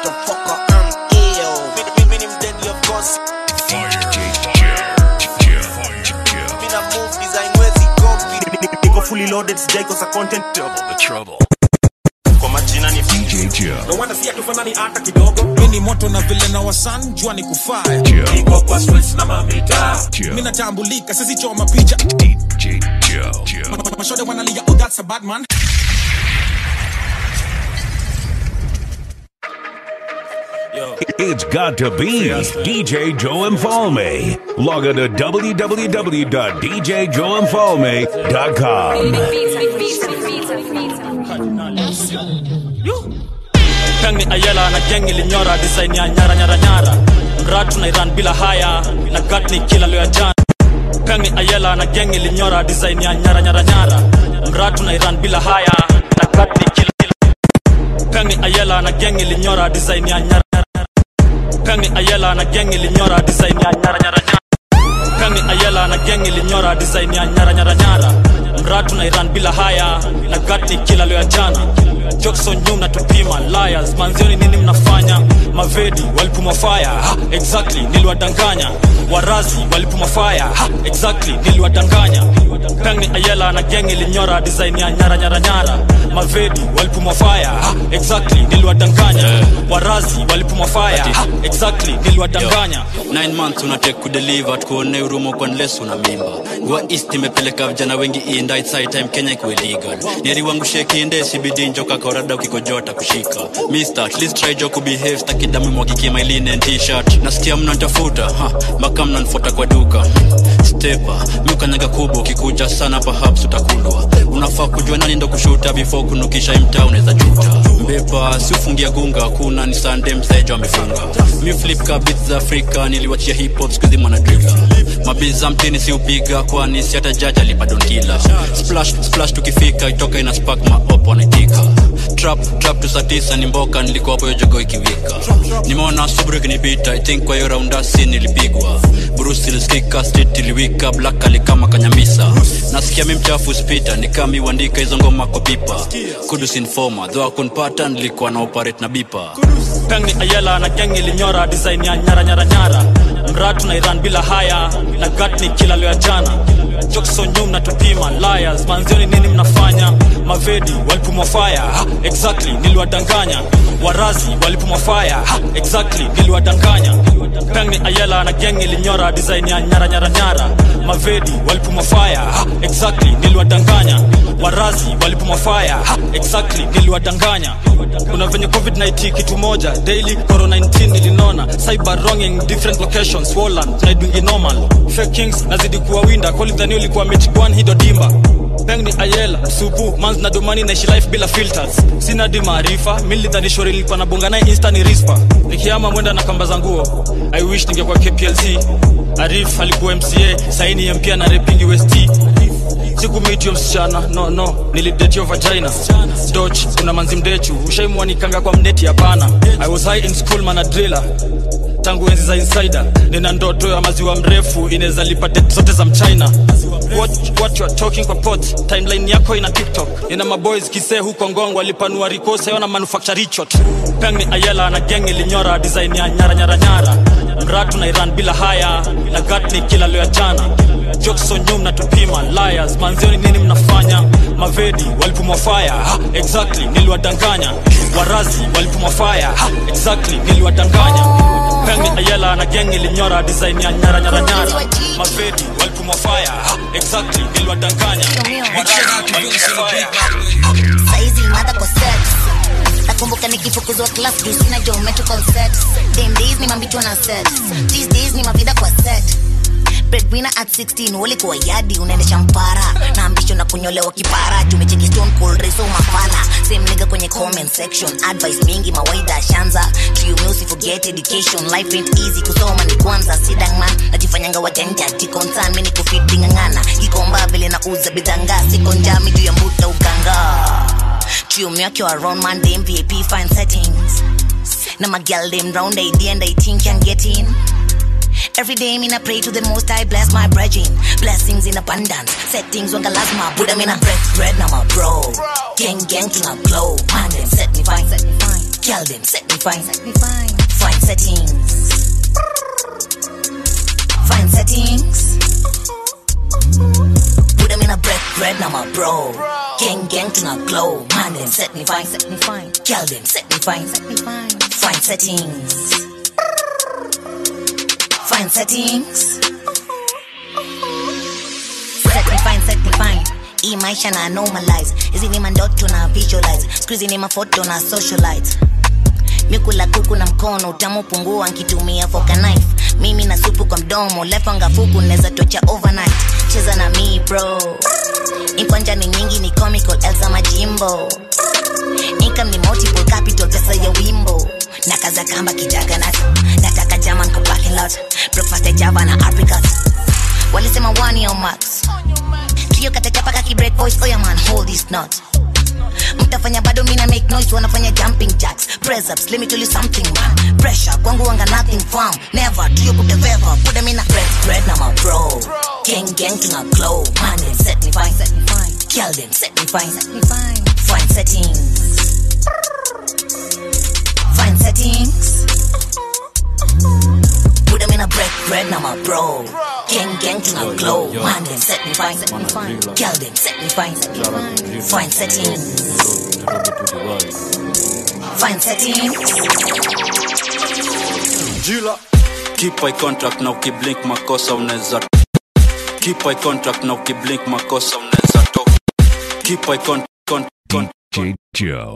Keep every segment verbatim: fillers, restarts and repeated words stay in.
motherfucker, I'm ill. Minim deadly of course. Fire. Mina move design wezi copy. Niko fully loaded, sijai kosa content. Double the trouble. Kwa majina ni D J Joe. no wanda siya tufanani hata kidogo. Mini moto na vile na wasan, jua ni kufaya. Niko kwa streets na mamita. Mina tambulika, sisi choma picha. D J Joe. Mashode wanalia, oh that's a bad man. Yo. It's got to be D J Joe Mfalme. Log on to w w w dot d j joe mfalme dot com. Pengi ayela na gengi linyora design ya nyara nyara nyara. Mratu na Iran bila haya na gatni kila leo jana. Pengi ayela na gengi linyora design ya nyara nyara nyara. Mratu na Iran bila haya na gatni kila kila. Pengi ayela na gengi linyora design ya nyara nyara. Pengi ayela na gengi linyora design ya nyara nyara nyara. Pengi ayela na gengi linyora design ya nyara nyara nyara. Mratu na Iran bila haya na gatni kila leo jana. Jokson nyuma tupima liars manzioni nini mnafanya mavedi walipuma fire ha exactly niliwadanganya warazi walipuma fire ha exactly niliwadanganya Pengi ayela na gengi linyora design ya nyara nyara nyara mavedi walipuma fire ha exactly niliwadanganya warazi walipuma fire ha exactly niliwadanganya nine months unatake kudeliver tukuone urumo kwa unless una mimba gwa east imepeleka vijana wengi inda it's high time Kenya iko illegal neri wangu sheki inde sibidi njoka korada ukikojota kushika mister at least try joke behave stakidamu mwakiki my linen t-shirt nasikia mnanitafuta ha mpaka mnanifuata kwa duka stepa mkanyaga kubwa ukikuja sana perhaps utakulwa unafaa kujua nani ndo kushuta before kunukisha imta unaweza juta mbepa si ufungia gunga kuna ni Sunday msejo amefunga mi flip ka beats za Afrika niliwachia hip hop skuzi mwana driller mabiza mtini si upiga kwani si hata jaja lipa don't killer splash splash tukifika itoka ina spark ma op wanaitika trap trap tusatisa ni mboka nilikuwa hapo yojogo ikiwika nimeona subru kinipita I think kwa hiyo round si nilipigwa Bruce ilisikika street iliwika black ali kama kanyamisa nasikia mimi mchafu spita nikami uandika hizo ngoma kwa pipa kudus informer though kunpata nilikuwa na operate na bipa Pengi ayela na gengi linyora design ya nyara nyara nyara Mratu na Iran bila haya na gatni kila leo jana Jokson nyuma tupima liars manzioni nini mnafanya mavedi walipuma fire ha exactly niliwadanganya warazi walipuma fire ha exactly niliwadanganya Pengi ayela na gengi linyora design ya nyara nyara nyara mavedi walipuma fire ha exactly niliwadanganya warazi walipuma fire ha exactly niliwadanganya kuna venye covid nineteen kitu moja daily corona nineteen nilinona cyber wronging different locations Walland na doing normal fake kings nazidi kuwa winda call the new likuwa mechi one hido dimba Pengi ayela supu manz na domani na life bila filters sina di maarifa mili dhani shori nilikuwa na bonga naye insta ni rispa nikiama mwenda na kamba zanguo I wish ningekuwa K P L C Arif alikuwa M C A saini ya mpia na rapping U S T siku meet yo msichana no no nilidate yo vagina Dodge kuna manzi mdechu ushaimwa nikanga kwa mneti hapana I was high in school man a driller tangu enzi za insider nina ndoto ya maziwa mrefu inaweza lipate zote za mchina what what you are talking kwa pot timeline yako ina TikTok ina maboys kise huko Ngong walipanua rikosa yana manufacture richot Pengi ayela na gengi linyora design ya nyara nyara nyara Mratu na Iran bila haya na gatni kila leo jana Jokson nyuma tupima liars manzioni nini mnafanya mavedi walipuma fire ha exactly niliwadanganya warazi walipuma fire ha exactly niliwadanganya Pengi ayela na gengi linyora design ya nyara nyara nyara mavedi walipuma fire ha exactly niliwadanganya saizi mada kwa sex nakumbuka nikifukuzwa class juu sina geometrical set them days ni mambitwa na set these days ni mavida kwa set breadwinner at sixteen wale kwa yadi unaendesha mpara na ambition na kunyolewa kipara tumecheki stone cold race mafala same nigga kwenye comment section advice mingi mawaida shanza true music forget education life ain't easy kusoma ni kwanza sidang man najifanyanga wajanja tikonsan mimi nikufeeding ngana ikomba vile na uza bidanga siko njami juu ya mbuta uganga true myake around man them V I P fine settings na my girl them round I D and I think can get in. Every day me na pray to the most I bless my brethren. Blessings in abundance. Settings wanga lazima Buddha me na bread bread na my bro. Gang gang to na glow. Man them set me fine, set me fine. Kill them, set me fine, set me fine. Fine settings. Fine settings. Put them in a bread, bread, now my bro. Gang, gang to not glow. Man, them set me fine, set me fine. Kill them, set me fine, set me fine. Fine settings. Fine settings. Set me fine, set me fine. Hii maisha na normalize. Hizi ni mandoto na visualize. Squeeze ni mafoto na socialite. Mikula kuku na mkono utamu pungua nkitumia fork and knife. Mimi na supu kwa mdomo lefanga fuku neza tocha overnight. Cheza na me bro. Inkwanja ni nyingi ni comical Elsa Majimbo. Income ni multiple capital pesa ya wimbo. Nakaza kamba kijaga nata. Nataka jaman kwa parking lot. Breakfast ya Java na apricot. Walisema one yo max. Trio katachapa kaki break voice. Oh yeah man hold this knot. Mtafanya bado mina make noise. Wanafanya jumping jacks. Press ups let me tell you something man. Pressure kwangu wanga nothing firm. Never do you put the feather. Put them in a bread bread na my bro. Gang gang to not glow. Man them set me fine, set me fine. Kill them set me fine, set me fine. Fine settings. Fine settings. Put them in a bread bread na my bro. Gang gang to not glow. Man them set me fine, set me fine. Kill them set me fine, set me fine. Fine settings. Fine settings. Jila keep eye contact na ukiblink makosa unaweza. Keep eye contact na ukiblink makosa unaweza toka. Keep eye contact con D J Joe.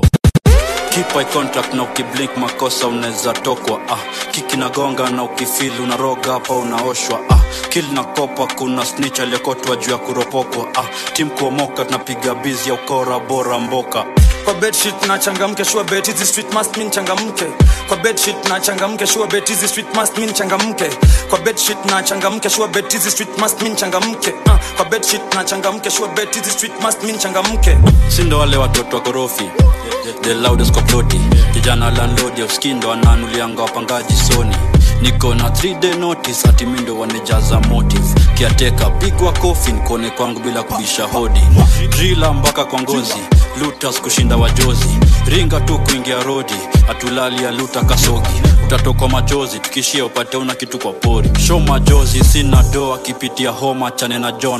Keep eye contact na ukiblink makosa unaweza tokwa. Ah, kiki na gonga na ukifeel unaroga hapa unaoshwa. Ah, kill na kopa kuna snitch aliyekotwa juu ya kuropokwa. Ah, team kuomoka tunapiga busy ya ukora bora mboka. Kwa bedsheet na changamke sure bet hizi street must mean changamke. Kwa bedsheet na changamke sure bet hizi street must mean changamke. Kwa bedsheet na changamke sure bet hizi street must mean changamke. Uh, kwa bedsheet na changamke sure bet hizi street must mean changamke. Sindo wale watoto wa korofi. The loudest kwa ploti. Kijana landlord ya uskindo ananulianga wapangaji Sony. Niko na three day notice ati mindo wanejaza motive. Kiateka pigwa coffin kone kwangu bila kubisha hodi. Drilla mpaka kwa ngozi. Lutas kushinda wajozi. Ringa tu kuingia rodi. Atulali ya luta kasogi. Utatokwa majozi tukishia upate una kitu kwa pori. Show majozi sina doa kipitia homa chane na John.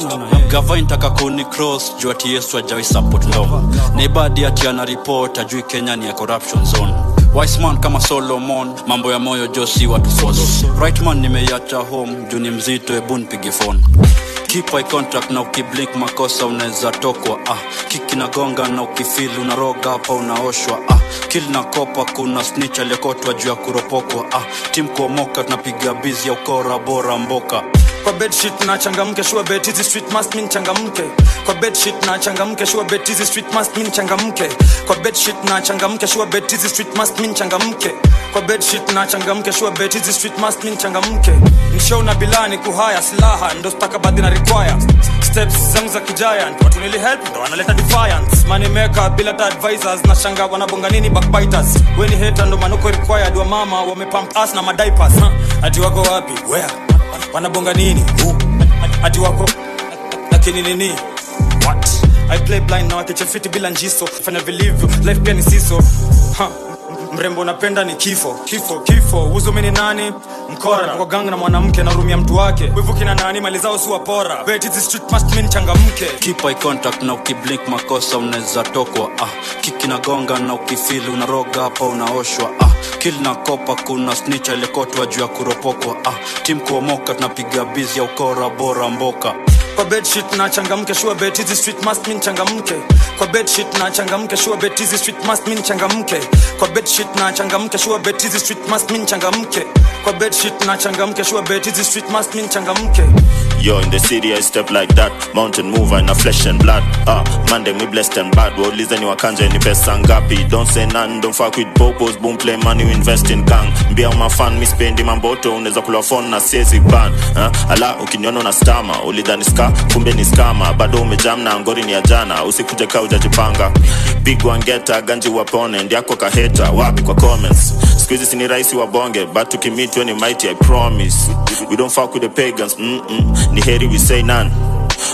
Gava intaka kuni cross juu ati Yesu ajawi support law. Nebadi ati ana report ajui Kenya ni ya corruption zone. Wise man kama Solomon mambo ya moyo Josi watu force. Right man nimeacha home juu ni mzito ebu nipige phone. Keep eye contact na ukiblink makosa unaweza tokwa. Ah, kiki na gonga na ukifeel unaroga hapa unaoshwa. Ah, kill na kopa kuna snitch aliyekotwa juu ya kuropokwa. Ah, team kuomoka tunapiga busy ya ukora bora mboka. Kwa bedsheet na changamke sure bet hizi street must mean changamke. Kwa bedsheet na changamke sure bet hizi street must mean changamke. Kwa bedsheet na changamke sure bet hizi street must mean changamke. Kwa bedsheet na changamke sure bet hizi street must mean changamke. Nishow na bilani kuhaya silaha ndo stakabadhi na require. Steps zangu za giant watu nili help ndo wanaleta defiance. Money maker bila ta advisors na shanga wanabonga nini backbiters. Weni hater ndo manuko required wa mama wamepump us na madiapers. Huh? Ati wako wapi? Where? Wanabonga nini? Who? Ati wako lakini nini? What? I play blind now akicha fiti bila njiso. Fanya vilivyo life pia ni siso. Ha. Mrembo napenda ni kifo. Kifo, kifo. Uzo mini nani? Mkora. Kwa gang na mwanamke na rumia mtu wake. Wivu kina nani malizao suwa pora. Bet it's the street must mean changamke. Keep eye contact na ukiblink makosa unaweza tokwa. Ah, kiki na gonga na ukifeel unaroga hapa unaoshwa. Ah, kill na kopa kuna snitch aliyekotwa juu ya kuropokwa. Ah, team kuomoka tunapiga busy ya ukora bora mboka. Kwa bedsheet na changamke sure bet hizi street must mean changamke. Kwa bedsheet na changamke sure bet hizi street must mean changamke. Kwa bedsheet na changamke sure bet hizi street must mean changamke. Kwa bedsheet na changamke sure bet hizi street must mean changamke. Yo, in the city I step like that. Mountain mover in a flesh and blood. Ah, Monday me blessed and bad. Waulize ni wakanja ni pesa ngapi. Don't say none, don't fuck with popos. Boom play money, we invest in gang. Mbia uma fan, mi spendi mamboto. Uneza kula phone na siezi ban. Ah, ala, ukinyono na stama. Ulidhani ska, kumbe ni skama. Bado umejam na angori ni ajana. Usikuje ka ujajipanga. Big one geta, ganji wapone. Ndiako kaheta, wapi kwa comments. Squeezy sini raisi wa bonge. But tukimit when you mighty, I promise. We don't fuck with the pagans. Mm-mm. Ni heri we say none.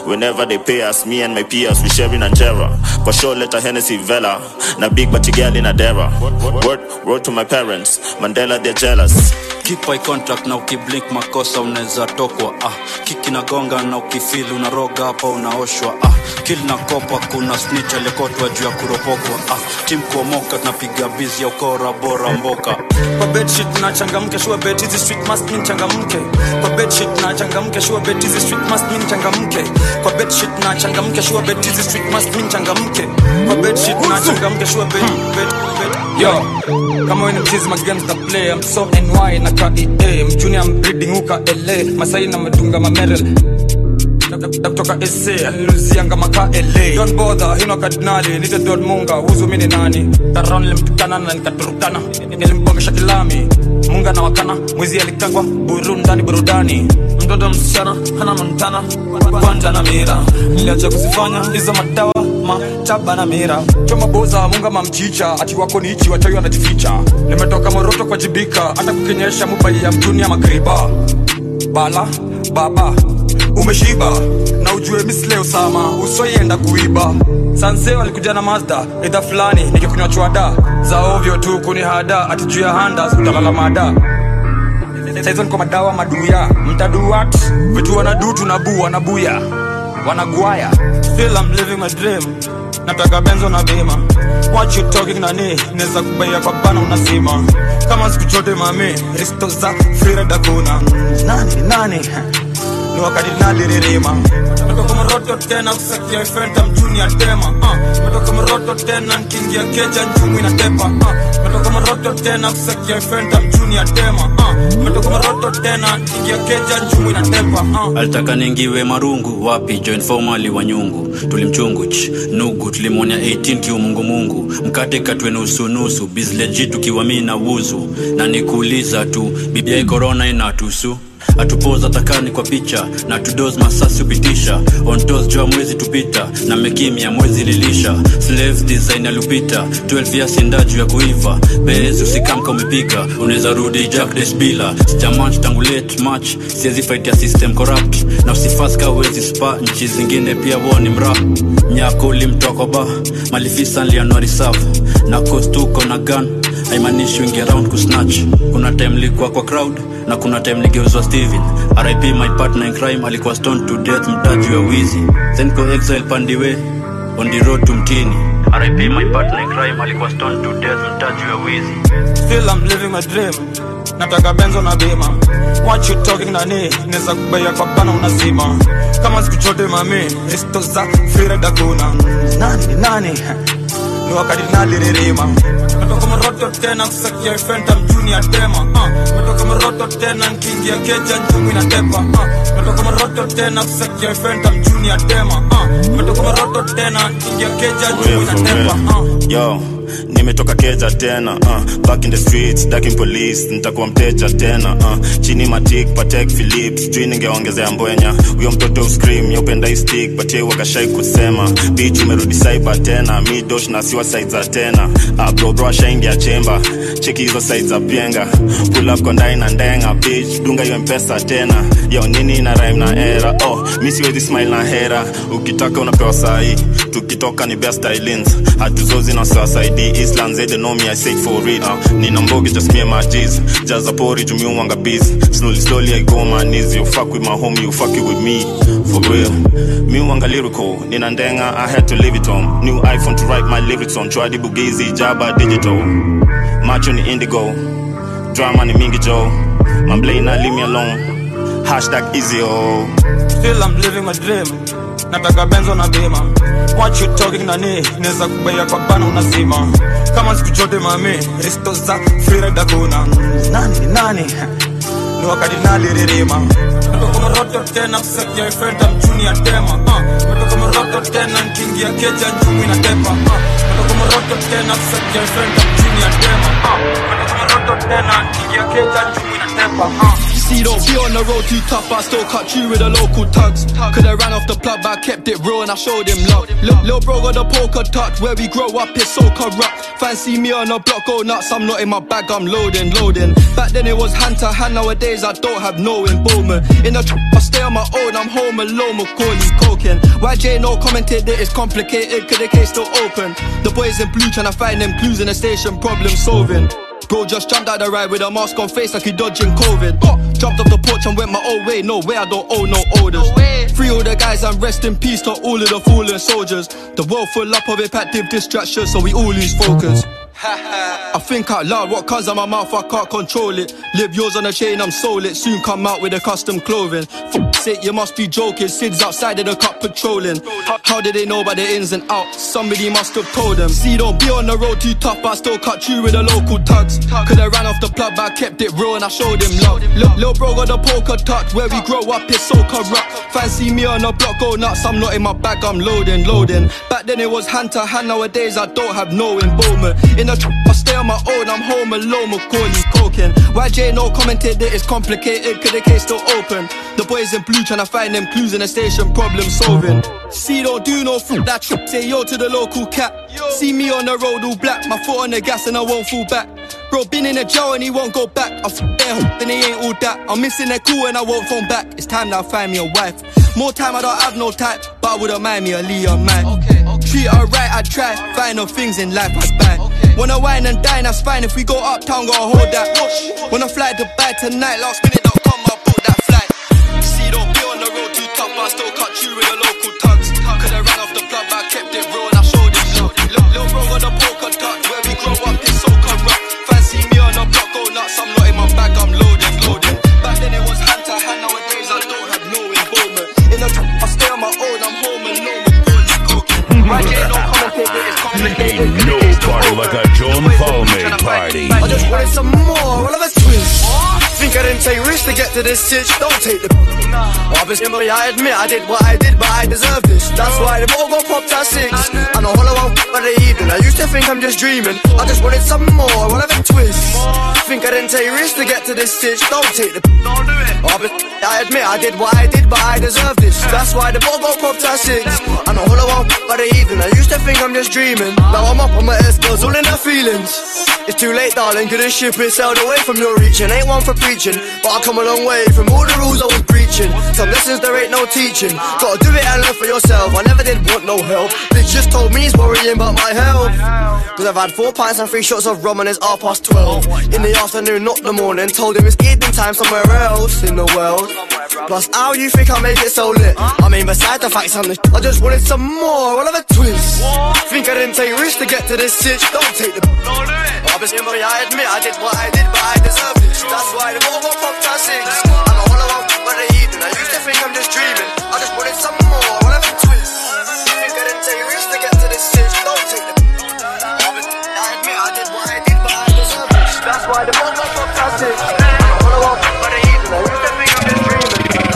Whenever they pay us, me and my peers, we sharing Angera. For sure, let a Hennessy Vela. Na big batty girl in a dera. Word, word to my parents, Mandela they're jealous. Keep eye contact na ukiblink makosa unaweza tokwa. Ah, kiki na gonga na ukifeel unaroga hapa unaoshwa. Ah, kill na kopa kuna snitch aliyekotwa juu ya kuropokwa. Ah, team kuomoka tunapiga busy ya ukora bora mboka. Kwa bedsheet na changamke sure bet hizi street must mean changamke. Kwa bedsheet na changamke sure bet hizi street must mean changamke. Kwa bedsheet na changamke sure bet hizi street must mean changamke. Kwa bedsheet na changamke sure bet bet bet. Yo, kama wewe ni mchizi ma games na play, I'm so N Y na K E A. Mjuni I'm breeding uka L A. Masai na madunga ma Merrill. Kutoka S A, aliluzianga maka L A. Don't bother, hino kardinali, nite Don Munga, huzu mini nani. Taron limpikana na nikaturukana, nilimpongesha kilami. Munga na wakana, mwizi alikangwa, burundani burudani. Mdodo msichana, hana montana, kwanja na mira. Niliacha kuzifanya, hizo madawa, mataba na mira. Choma boza, munga mamchicha, ati wako ni ichi, wachawi wanajificha. Nimetoka Moroto kwa jibika, hata kukinyesha mubai ya mtuni ya makriba. Bala, baba umeshiba na ujue misle usama usoyenda kuiba. Sanseo alikuja na Mazda edha fulani nikikunywa chwada za ovyo tu kunihada ati juu ya handas utalala mada. Saizo niko madawa maduya mtaduat vitu wanadu tunabu wanabuya wanaguaya. Still I'm living my dream, nataka benzo na bima. What you talking nani neza kubaya kwa bana unasima. Kama siku chote mami risto za free dakuna. Nani nani ni wakati nalirima. Metoka Moroto tena kusakia ifenta mjuni ya tema. uh. Metoka Moroto tena nkingia keja njumu inatepa. uh. Metoka Moroto tena kusakia ifenta mjuni ya tema. uh. Metoka Moroto tena nkingia keja njumu inatepa. uh. Alitaka ningiwe marungu wapi join formally wa nyungu. Tulimchunguch nugu tulimonya eighteen kiu mungu mungu. Mkate katwe nusu nusu biz legit ukiwa mimi na wuzu. Na nikuuliza tu bibia hii corona inatusu. Atupoza takani kwa picha na tudoz masasi upitisha. On toes jua mwezi tupita na mekimia mwezi lilisha. Slave design alupita twelve years indaju ya kuiva. Bezi usikamka umepika uneza rudi Jack Desbila. Sijamanch tangu late match siezi fight ya system corrupt. Na usifaska wezi spa nchi zingine pia woni mra. Nyako ulimtoa kwa ba malifisa nlianuari safu. Na kostuko na gun haimanishi wingi around kusnatch. Kuna time likuwa kwa crowd na kuna time ligeuzwa Steven. R I P my partner in crime alikuwa stoned to death mtaji wa wizi. Then go exile pandiwe on the road to mtini. R I P my partner in crime alikuwa stoned to death mtaji wa wizi. Still I'm living my dream, nataka benzo na bima. What you talking nani neza kubaya kwa bana unazima. Kama siku chote mami risto za free dakuna. Nani nani ni wakati nalirima. Metoka Moroto tena kusakia ifenta mjuni ya tema. uh. Metoka Moroto tena nkingia keja njumu inatepa. uh. Metoka Moroto tena kusakia ifenta mjuni ya tema. uh. Metoka Moroto tena nkingia keja njumu inatepa. uh. Yo, nimetoka keja tena. uh. Back in the streets, ducking police, nitakuwa mteja tena. uh. Chini matik, Patek Philippe, sijui ningeongezea mbwenya. Uyo mtoto scream, yopenda hii stick, patie wakashai kusema. Bitch umerudi cyber tena, mi dosh na siwa side za tena. uh, Bro bro ashaingi ya chamber, cheki hizo side za pienga. Pull up kondai na ndenga, bitch, dunga yu mpesa tena. Yo nini na rhyme na era, oh, mi siwezi smile na hera. Ukitaka unapewa sahi, tukitoka ni best stylings. Hatuzozi na sasa I D Islands, they know me, I say it for real. uh, Nina mbogi, just me and my G's. Just a pori, jumi umwanga biz. Slowly, slowly I go on my knees. You fuck with my homie, you fuck it with me. For real. Mi umwanga lyrical, nina ndenga, I had to leave it home. New iPhone to write my lyrics on. Chwadi Bugizi, Jabba Digital. Macho ni indigo, drama ni mingi Joe. My blade not leave me alone. Hashtag easy oh. Still I'm living my dream, nataka benzo na bima. What you talking nani neza kubaya kwa bana unazima. Kama siku chote mami risto za free dakuna. Nani nani ni wakati nalirima. Metoka Moroto tena kusakia ifenta mjuni ya tema. uh. Metoka Moroto tena nkingia keja njumu inatepa. uh. Metoka Moroto tena kusakia ifenta mjuni ya tema. uh. Metoka Moroto tena nkingia keja njumu inatepa. uh. See, don't be on the road too tough, I still cut you with the local tugs. Could I ran off the plug, but I kept it real and I showed him love. Lil, Lil bro got the polka touch, where we grow up is so corrupt. Fancy me on the block, go nuts, I'm not in my bag, I'm loading, loading. Back then it was hand to hand, nowadays I don't have no involvement. In the tr I stay on my own, I'm home alone, Macaulay, coke. coking. Y J no commented that it's complicated, cause the case still open. The boys in blue tryna find them clues in the station, problem solving. Bro just jumped out the ride with a mask on face like he dodging COVID. Oh, jumped off the porch and went my own way. No way, I don't owe no orders. Free all the guys and rest in peace to all of the fallen soldiers. The world full up of impactive distractions, so we all lose focus. I think out loud, what comes out my mouth, I can't control it. Live yours on a chain, I'm sold it. Soon come out with the custom clothing. F***ing sake, you must be joking. Sid's outside of the cup patrolling. How did they know about the ins and outs? Somebody must have told them. See, don't be on the road too tough, but I still cut you with the local tugs. Coulda ran off the plug, but I kept it real and I showed him love. Look, lil' bro got the polka touch. Where we grow up is so corrupt. Fancy me on the block, go nuts. I'm not in my bag, I'm loading, loading. Back then it was hand to hand, nowadays I don't have no involvement. In the trap, I stay on my own, I'm home alone, Macaulay coking. Y J no commented that it's complicated, cause the case still open. The boys in blue tryna find them clues in the station, problem solving. See, don't do no fruit, that trip, say yo to the local cat. See me on the road all black, my foot on the gas and I won't fall back. Bro, been in a jail and he won't go back. I f*** their hook, then he ain't all that. I'm missing their cool and I won't phone back. It's time now I find me a wife. More time I don't have no type, but I wouldn't mind me a Leah man. Okay, okay. Treat her right, I try. Find no things in life I buy. Okay. Wanna wine and dine, that's fine. If we go uptown, gotta hold that. Wanna fly to Dubai tonight, last minute dot com, I'll book that flight. See, don't be on the road too tough, but I still cut you with the local tugs. Coulda ran off the plug, but I kept it real and I showed it love. Look, lil' bro got the polka touch. Where we grow up is so corrupt. Fancy me on the block, go nuts. I'm not in my bag, I'm loading, loading. Back then it was hand to hand, nowadays I don't have no involvement. In the trap, I stay on my own, I'm home alone with Macaulay coking. Y J no commented that it's complicated. Ain't no party like a Joe and Falme party. I just wanted some more, all of a twist. Think I didn't take risks to get to this sitch. Don't take the obviously I admit I did what I did, but I deserve this. That's why the ball got popped at six. And a hollow out for the evening. I used to think I'm just dreaming. I just wanted some more, all of a twist. Think I didn't take risks to get to this sitch. Don't take the don't do it. Obviously I admit I did what I did, but I deserve this. That's why the ball got popped at six. And a hollow out for the evening. I used to think I'm just dreaming. Now I'm up on my ass, girls, all in her feelings. It's too late, darling, cause this ship is sailed away from your reaching. Ain't one for preaching, but I come a long way from all the rules I was preaching. Some lessons there ain't no teaching. Gotta do it and learn for yourself. I never did want no help. Bitch just told me he's worrying about my health. Cause I've had four pints and three shots of rum and it's half past twelve. In the afternoon, not the morning. Told him it's evening time somewhere else in the world. Plus, how you think I make it so lit? I mean, besides the facts I'm the sh- I just wanted some more, all of a twist. Think I didn't take risks to get to this sitch. Don't take the don't do it. Obviously, I admit I did what I did, but I deserve this. That's why the ball got popped at six. I'm a hollow out for the evening. I used to think I'm just dreaming. I just wanted some more, all of a twist. Think I didn't take risks to get to this sitch. Don't take the obviously, I admit I did what I did, but I deserve this. That's why the ball got popped at six. I'm a hollow out for the evening. I used to think I'm just dreaming.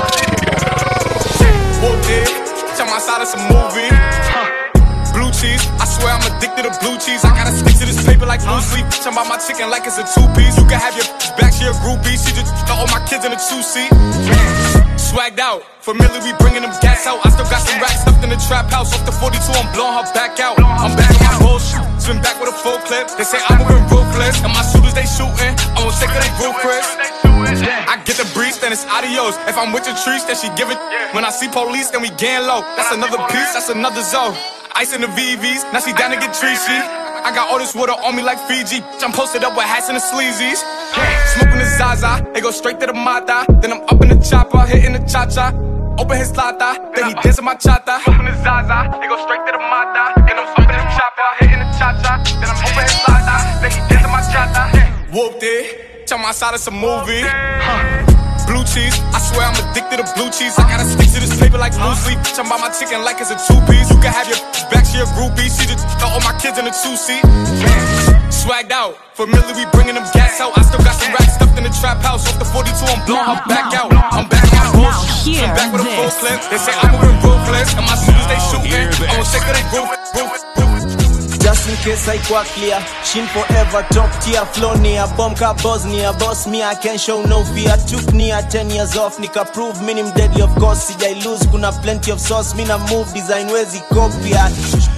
Whooped it, jump outside of some movie. Blue cheese, I swear I'm addicted to blue cheese. I gotta stick to this paper like blue sleep. Talking about my chicken like it's a two-piece. You can have your back, she a groupie. She just got all my kids in a two-seat. Swagged out, familiar, we bringing them gas out. I still got some racks stuffed in the trap house. Off the forty-two, I'm blowing her back out. I'm back on my bullshit, swim back with a full clip. They say I'm moving ruthless, and my shooters they shooting. I won't take her, they ruthless. I get the breeze, then it's adios. If I'm with your trees, then she give it. When I see police, then we gang low. That's another piece, that's another zone. Ice in the V Vs, now she down to get treachy. I got all this water on me like Fiji. I'm posted up with hats and the sleazies. Smoking the Zaza, they go straight to the Mata. Then I'm up in the chopper, hitting the cha-cha. Open his lata, then he dancing my chata. Smoking the Zaza, they go straight to the Mata. Then I'm up in the chopper, hitting the cha-cha. Then I'm open his lata, then he dancing my chata. Whooped it, jump outside of some movie. Blue cheese, I swear I'm addicted to blue cheese. I gotta stick to this paper like blue sleep. Talking about my chicken like it's a two-piece. You can have your back, she a groupie. She just got all my kids in a two-seat. Swagged out, familiar, we bringing them gas out. I still got some racks stuffed in the trap house. Off the forty-two, I'm blowing her back out. I'm back on my bullshit, I'm back with a full clip. They say I'm moving ruthless, and my shooters they shooting. I won't take her, they roof, roof, roof. Just in case I quite clear, Shin forever top tier, flow near, bomb car Bosnia, boss me, I can show no fear. Took near ten years off, nika prove minim deadly of course. See I lose, kuna plenty of sauce, mina move design wezi copia.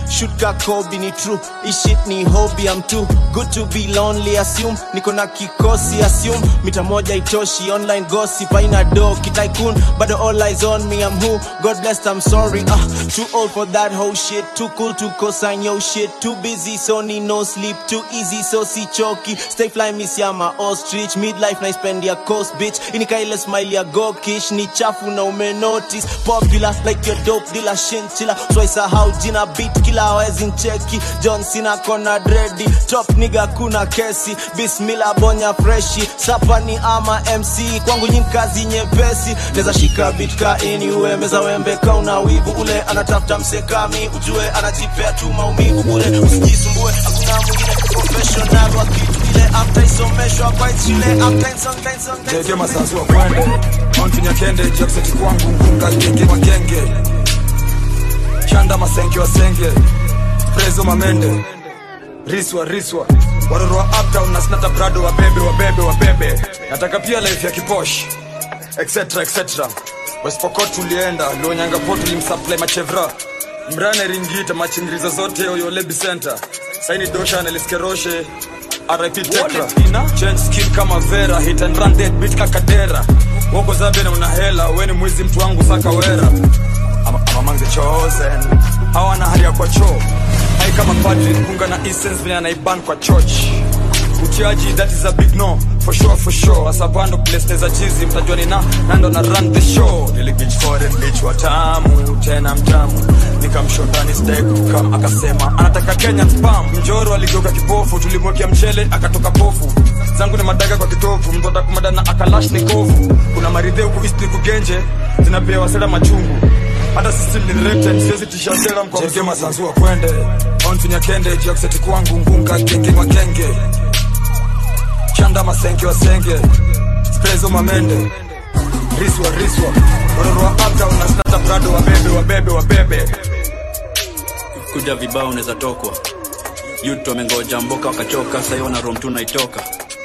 shoot ka Kobe ni true. This shit ni hobby, I'm too good to be lonely. Assume niko na kikosi, assume mita moja itoshi. Online gossip aina do kitaikun, but all eyes on me. I'm who, God blessed, I'm sorry. Ah, uh, too old for that whole shit. Too cool to co-sign your shit. Too busy, so need no sleep. Too easy, so see choky. Stay fly, miss ya ma ostrich. Midlife na spend ya coast, bitch. Inika ile smile ya go kish. Ni chafu na ume notice. Popular like your dope dealer, shinchilla. So I saw how jina beat killer hawezi ncheki. John Cena kona dready. Top nigga kuna kesi. Bismillah bonya freshi. Sapa ni ama M C. Kwangu nyinkazi nyepesi. Neza shika beat ka anywhere. Meza wembe ka una wivu. Ule anatafta msekami. Ujue anajipea tu maumivu bure. Usijisumbue hakuna mwingine professional wa kitu ile. After isomeshwa kwa ichile. After sometimes sometimes Jege masanzu wa kwende Mountain ya kende Jackseti kwangu Mpunga genge magenge Chanda masenke wa senge Prezo mamende Riswa riswa Waroro wa uptown na snata prado wa bebe wa bebe wa bebe. Nataka pia life ya kiposh Etc etc West Pokot tulienda Luonyanga po tulimsupply machevra Mrane ringita machingiriza zote Oyo Lebi Center Saini dosha na liskeroshe R I P Tekra Change skill kama Vera Hit and run dead beat kakadera Woko zabe na unahela Weni mwizi mtu wangu saka wera I'm, I'm among the chosen Hawana hali ya kwa choo Hai kama padri Punga na essence vile anaiban kwa church Utiaji that is a big no For sure for sure Asabando place neza chizi Mtajua ni na Nando na run the show Nili bitch foreign bitch watamu Tena mtamu Nikamshondani steak Kam akasema Anataka Kenyan spam Mjoro aligeuka kipofu Tulimwekia mchele Akatoka pofu Zangu ni madaga kwa kitofu Mtota kumadana akalash ni kofu Kuna maridhe huku isti kugenje Zinapewa seda machungu Hata system ni threatened Siwezi tisha sera mkwa mzungu Jege masanzu wa kwende Onfi nyakende Jackseti kwangu Ngunga genge magenge Chanda masenke wa senge Sprezo mamende Riswa riswa Waroro wa uptown na snata prado wa bebe wa bebe wa bebe. Kuja vibao neza tokwa Yuto mengoja mboka wakachoka Sayona rom tunaitoka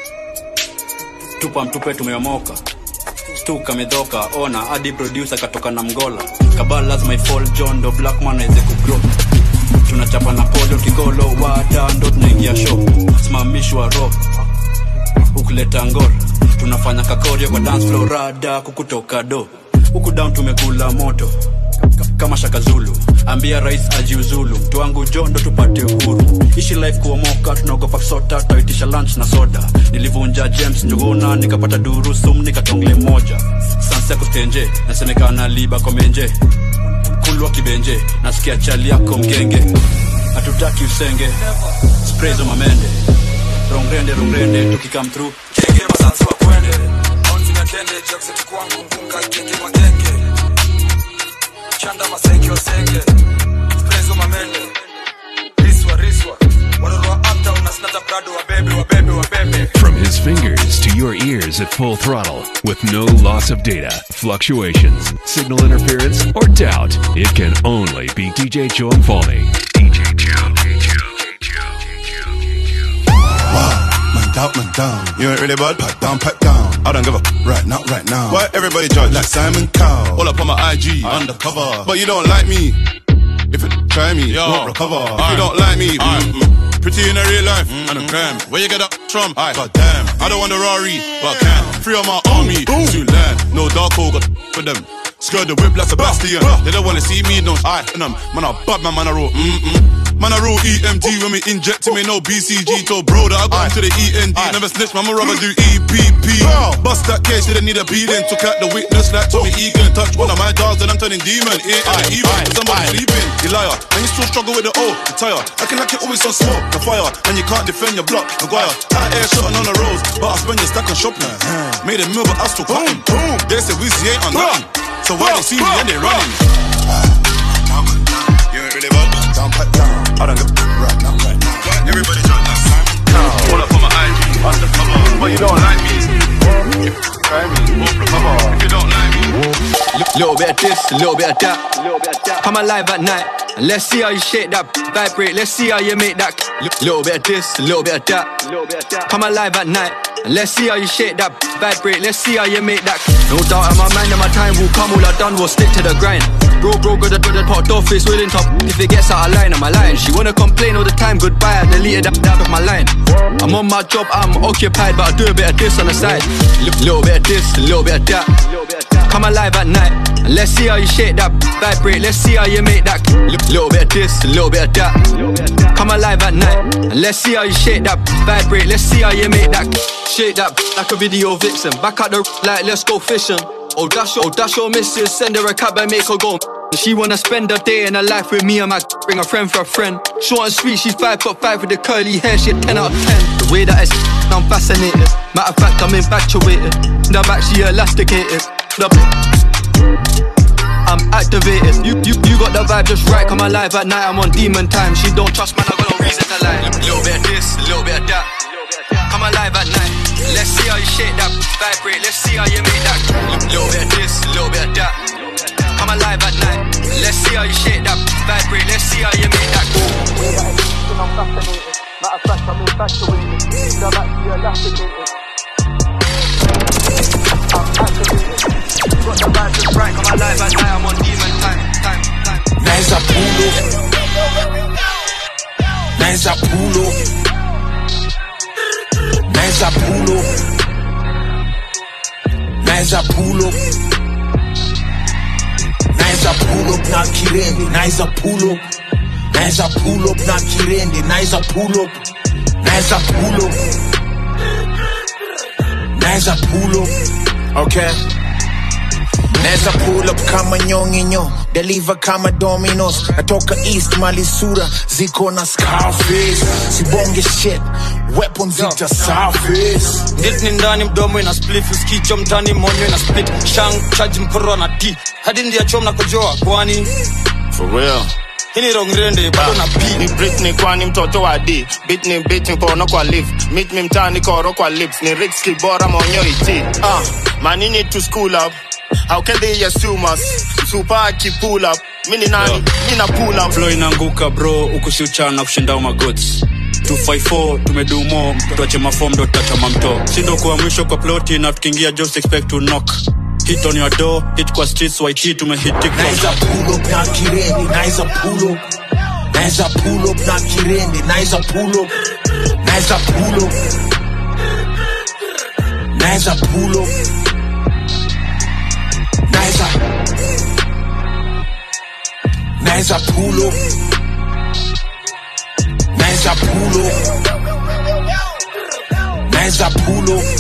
Tupa mtupe tumeomoka Stuka medhoka Ona adi producer katoka na mgola Kabal lazima ifall John do black man eze kugrow Tunachapa na polo kikolo Wada ndo tunaingia show Simamishwa rock Ukuleta ngora Tunafanya kakorio kwa dance floor Rada kukutoka do Uku down tumekula moto Kama Shaka Zulu Ambia rais ajiuzulu Mtu wangu Jondo tupate uhuru Ishi life kuomoka Tunaogopa kusota Taitisha lunch na soda Nilivunja James Njuguna Nikapata duru Sum nikatongle moja Sanse kustenje Nasemekana liba komenje Kulwa kibenje Nasikia chali yako mgenge Hatutaki usenge Sprezo mamende Rongrende rongrende Tukikam through Genge masanzu wa kwende Onzi na kende Jackseti kwangu Mpunga genge magenge Chanda masenke wa senge Sprezo mamende Riswa riswa Waroro wa uptown na snata prado wa bebe wa bebe wa bebe. From his fingers to your ears at full throttle with no loss of data, fluctuations, signal interference, or doubt, it can only be D J Joe Mfalme. D J Joe, D J Joe. Wow, man down, man down. You ain't really bad, pat down, pat down. I don't give a right now, right now. Why everybody judge like Simon Cowell? All up on my I G, undercover. But you don't like me. If you try me, yo, won't recover. If right. You don't like me, mm-mm. Pretty in a real life, mm-hmm. And a crime. Where you get that from? Aye. God damn, I don't want a Rari, but I can. Free on my army, too land. No dark hole, got for them. Skirt the whip like Sebastian. Uh, uh. They don't wanna see me, no. Aye, and I'm man, I bad man, man, I roll. Mm-mm. Man, I roll E M T when we inject me, no B C G. Told bro that I got into the E N D. Aye. Never snitch, man, my rubber do E P P. Bro. Bust that case, didn't need a beating. Took out the witness like Tommy Egan. Touch one of my dogs and I'm turning demon. It ain't even, cause somebody sleeping. You liar, and you still struggle with the O, the tire. I can hack it always on smoke, the fire. And you can't defend your block, Maguire. Tight air shotting on the roads, but I spend your stack on shopping. Made a meal, but I still cutting. They say Weezy ain't on nothing. So why they see me and they running? You ain't really bad. Down, pat down. I don't give a right now, right now. Everybody trying to Simon Cowell. Pull up on my I G, undercover. But you don't like me. If you try me, won't recover. If you don't like me. Little bit of this, a little bit of that. I'm alive at night. And let's see how you shake that, vibrate. Let's see how you make that. Little bit of this, a little bit of that. Come alive at night. And let's see how you shake that, vibrate. Let's see how you make that. No doubt in my mind that my time will come. All I done was stick to the grind. Bro, bro, got the, got the pot door face willing top. If it gets out of line, I'm a line. She wanna complain all the time, goodbye. I deleted that, that off my line. I'm on my job, I'm occupied, but I do a bit of this on the side. L- little bit of this, a little bit of that. Come alive at night. And let's see how you shake that, vibrate. Let's see how you make that. L- little bit of this, a little bit of that. Come alive at night. And let's see how you shake that, vibrate. Let's see how you make that. Shake that like a video vixen. Back out the like, let's go fishing. Oh, dash your, oh, dash your missus. Send her a cab and make her go. She wanna spend her day in her life with me. I might bring a friend for a friend. Short and sweet, she's five foot five with the curly hair. She a ten out of ten. The way that it's, I'm fascinated. Matter of fact, I'm infatuated. The back, she elasticated. The I'm activated. You, you, you got the vibe just right. Come alive at night. I'm on demon time. She don't trust man. I got no reason to lie. Little bit of this, a little bit of that. Come alive at night. Let's see how you shake that, vibrate. Let's see how you make that. Little bit of this, a little bit of that. Come alive at night. Let's see how you shake that, vibrate. Let's see how you make that. I'm fascinated. Matter of fact, I'm infatuated. The back, she elasticated. I'm activated. Got the vibe just right. Come alive at night. I'm on demon time, time, time. Naisa pulo. Naisa pulo. Naisa pulo. Naisa pulo. Naisa pull up na kirende, naisa pull up. Naisa pull up na kirende, naisa pull up. Naisa pull up. Naisa pull up. Okay. Naisa pull up kama nyonginyo, deliver kama Domino's. Natoka East Malisura, ziko na Scarface. Sibonge shit, weapons zita surface. Ndit ni ndani mdomo ina split. Uskicho mtani monyo ina split. Shang charge mporo na D. Hadi ndia chom na kujoa kwani. For real. Hini rongrende bado na beat. Ni Britney kwani mtoto wa D. Beat ni beat ni kono kwa live. Meet me mtani koro kwa lips. Ni Rick Skibora monyo iti. Ah, man you need to school up. How can they assume us? Super aki pull up. Mini nani, mina pull up. Flow inanguka bro, ukusi uchana kushinda uma goods. two five four, tumedu mo. Tuache maform, do tacha mamto. Sindo kuwa mwisho kwa ploti, na tukingia just expect to knock. Hit on your door, hit kwa streets, white hit, tume hit TikTok. Naisa pull up na kirende, naisa pull up. Naisa pull up na kirende, naisa pull up. Naisa pull up. Naisa pull up. Naisa. Naisa pull up. Naisa pull up. Naisa pull up.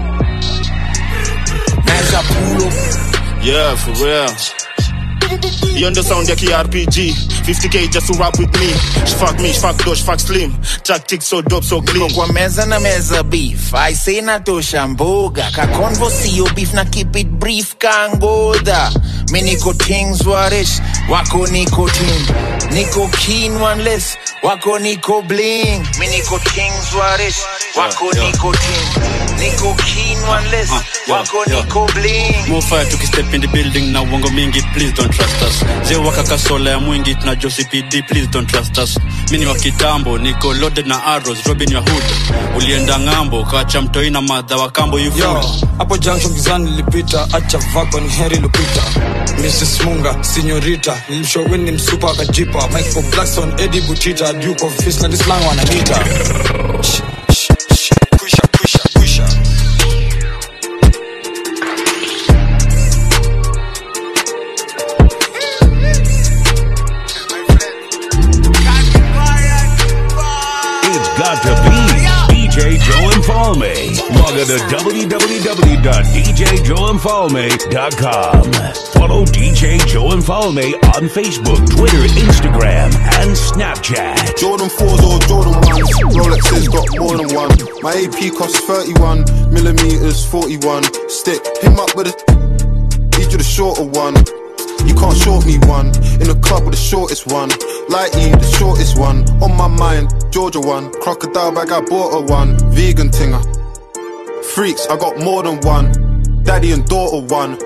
Naisa pull up. Yeah, for real. You understand the K R P G. fifty K just to rap with me. She fuck me, she fuck Dosh, fuck Slim. Tactics so dope, so clean. Kwa meza na meza beef. I say na tosha mboga. Ka convo siyo beef na keep it brief kangoda. Me niko things warish. Wako niko team. Niko keen one less. Wako niko bling. Me niko things warish. Wako niko team. Niko keen one less. Wako niko bling. More fire tukistep in the building na uongo mingi, please don't trust us. Zee waka kasola ya mwingi tuna Josie P D, please don't trust us. Mini wa kitambo, niko loaded na arrows, Robin your hood. Ulienda ngambo, kacha mtoi na madha wa kambo you fool. Hapo junction gizani lipita, acha vako ni heri lupita. Missus Munga, Signorita, nilimshowini msupa akajipa. Michael Blackson, Eddie Butita, Duke of Fist na dislango ananita. Shh, shh, shh, pusha, pusha, pusha. Got to be D J Joe Infalme. Log on to w w w dot d j joe infalme dot com. Follow D J Joe Infalme on Facebook, Twitter, Instagram, and Snapchat. Jordan fours or Jordan ones. Rolexes got more than one. My A P costs thirty-one millimeters, forty-one. Stick him up with a. Need you the shorter one. You can't short me one. In the club with the shortest one. Like you, the shortest one. On my mind, Georgia one. Crocodile bag, I bought her one. Vegan tinger. Freaks, I got more than one. Daddy and daughter one.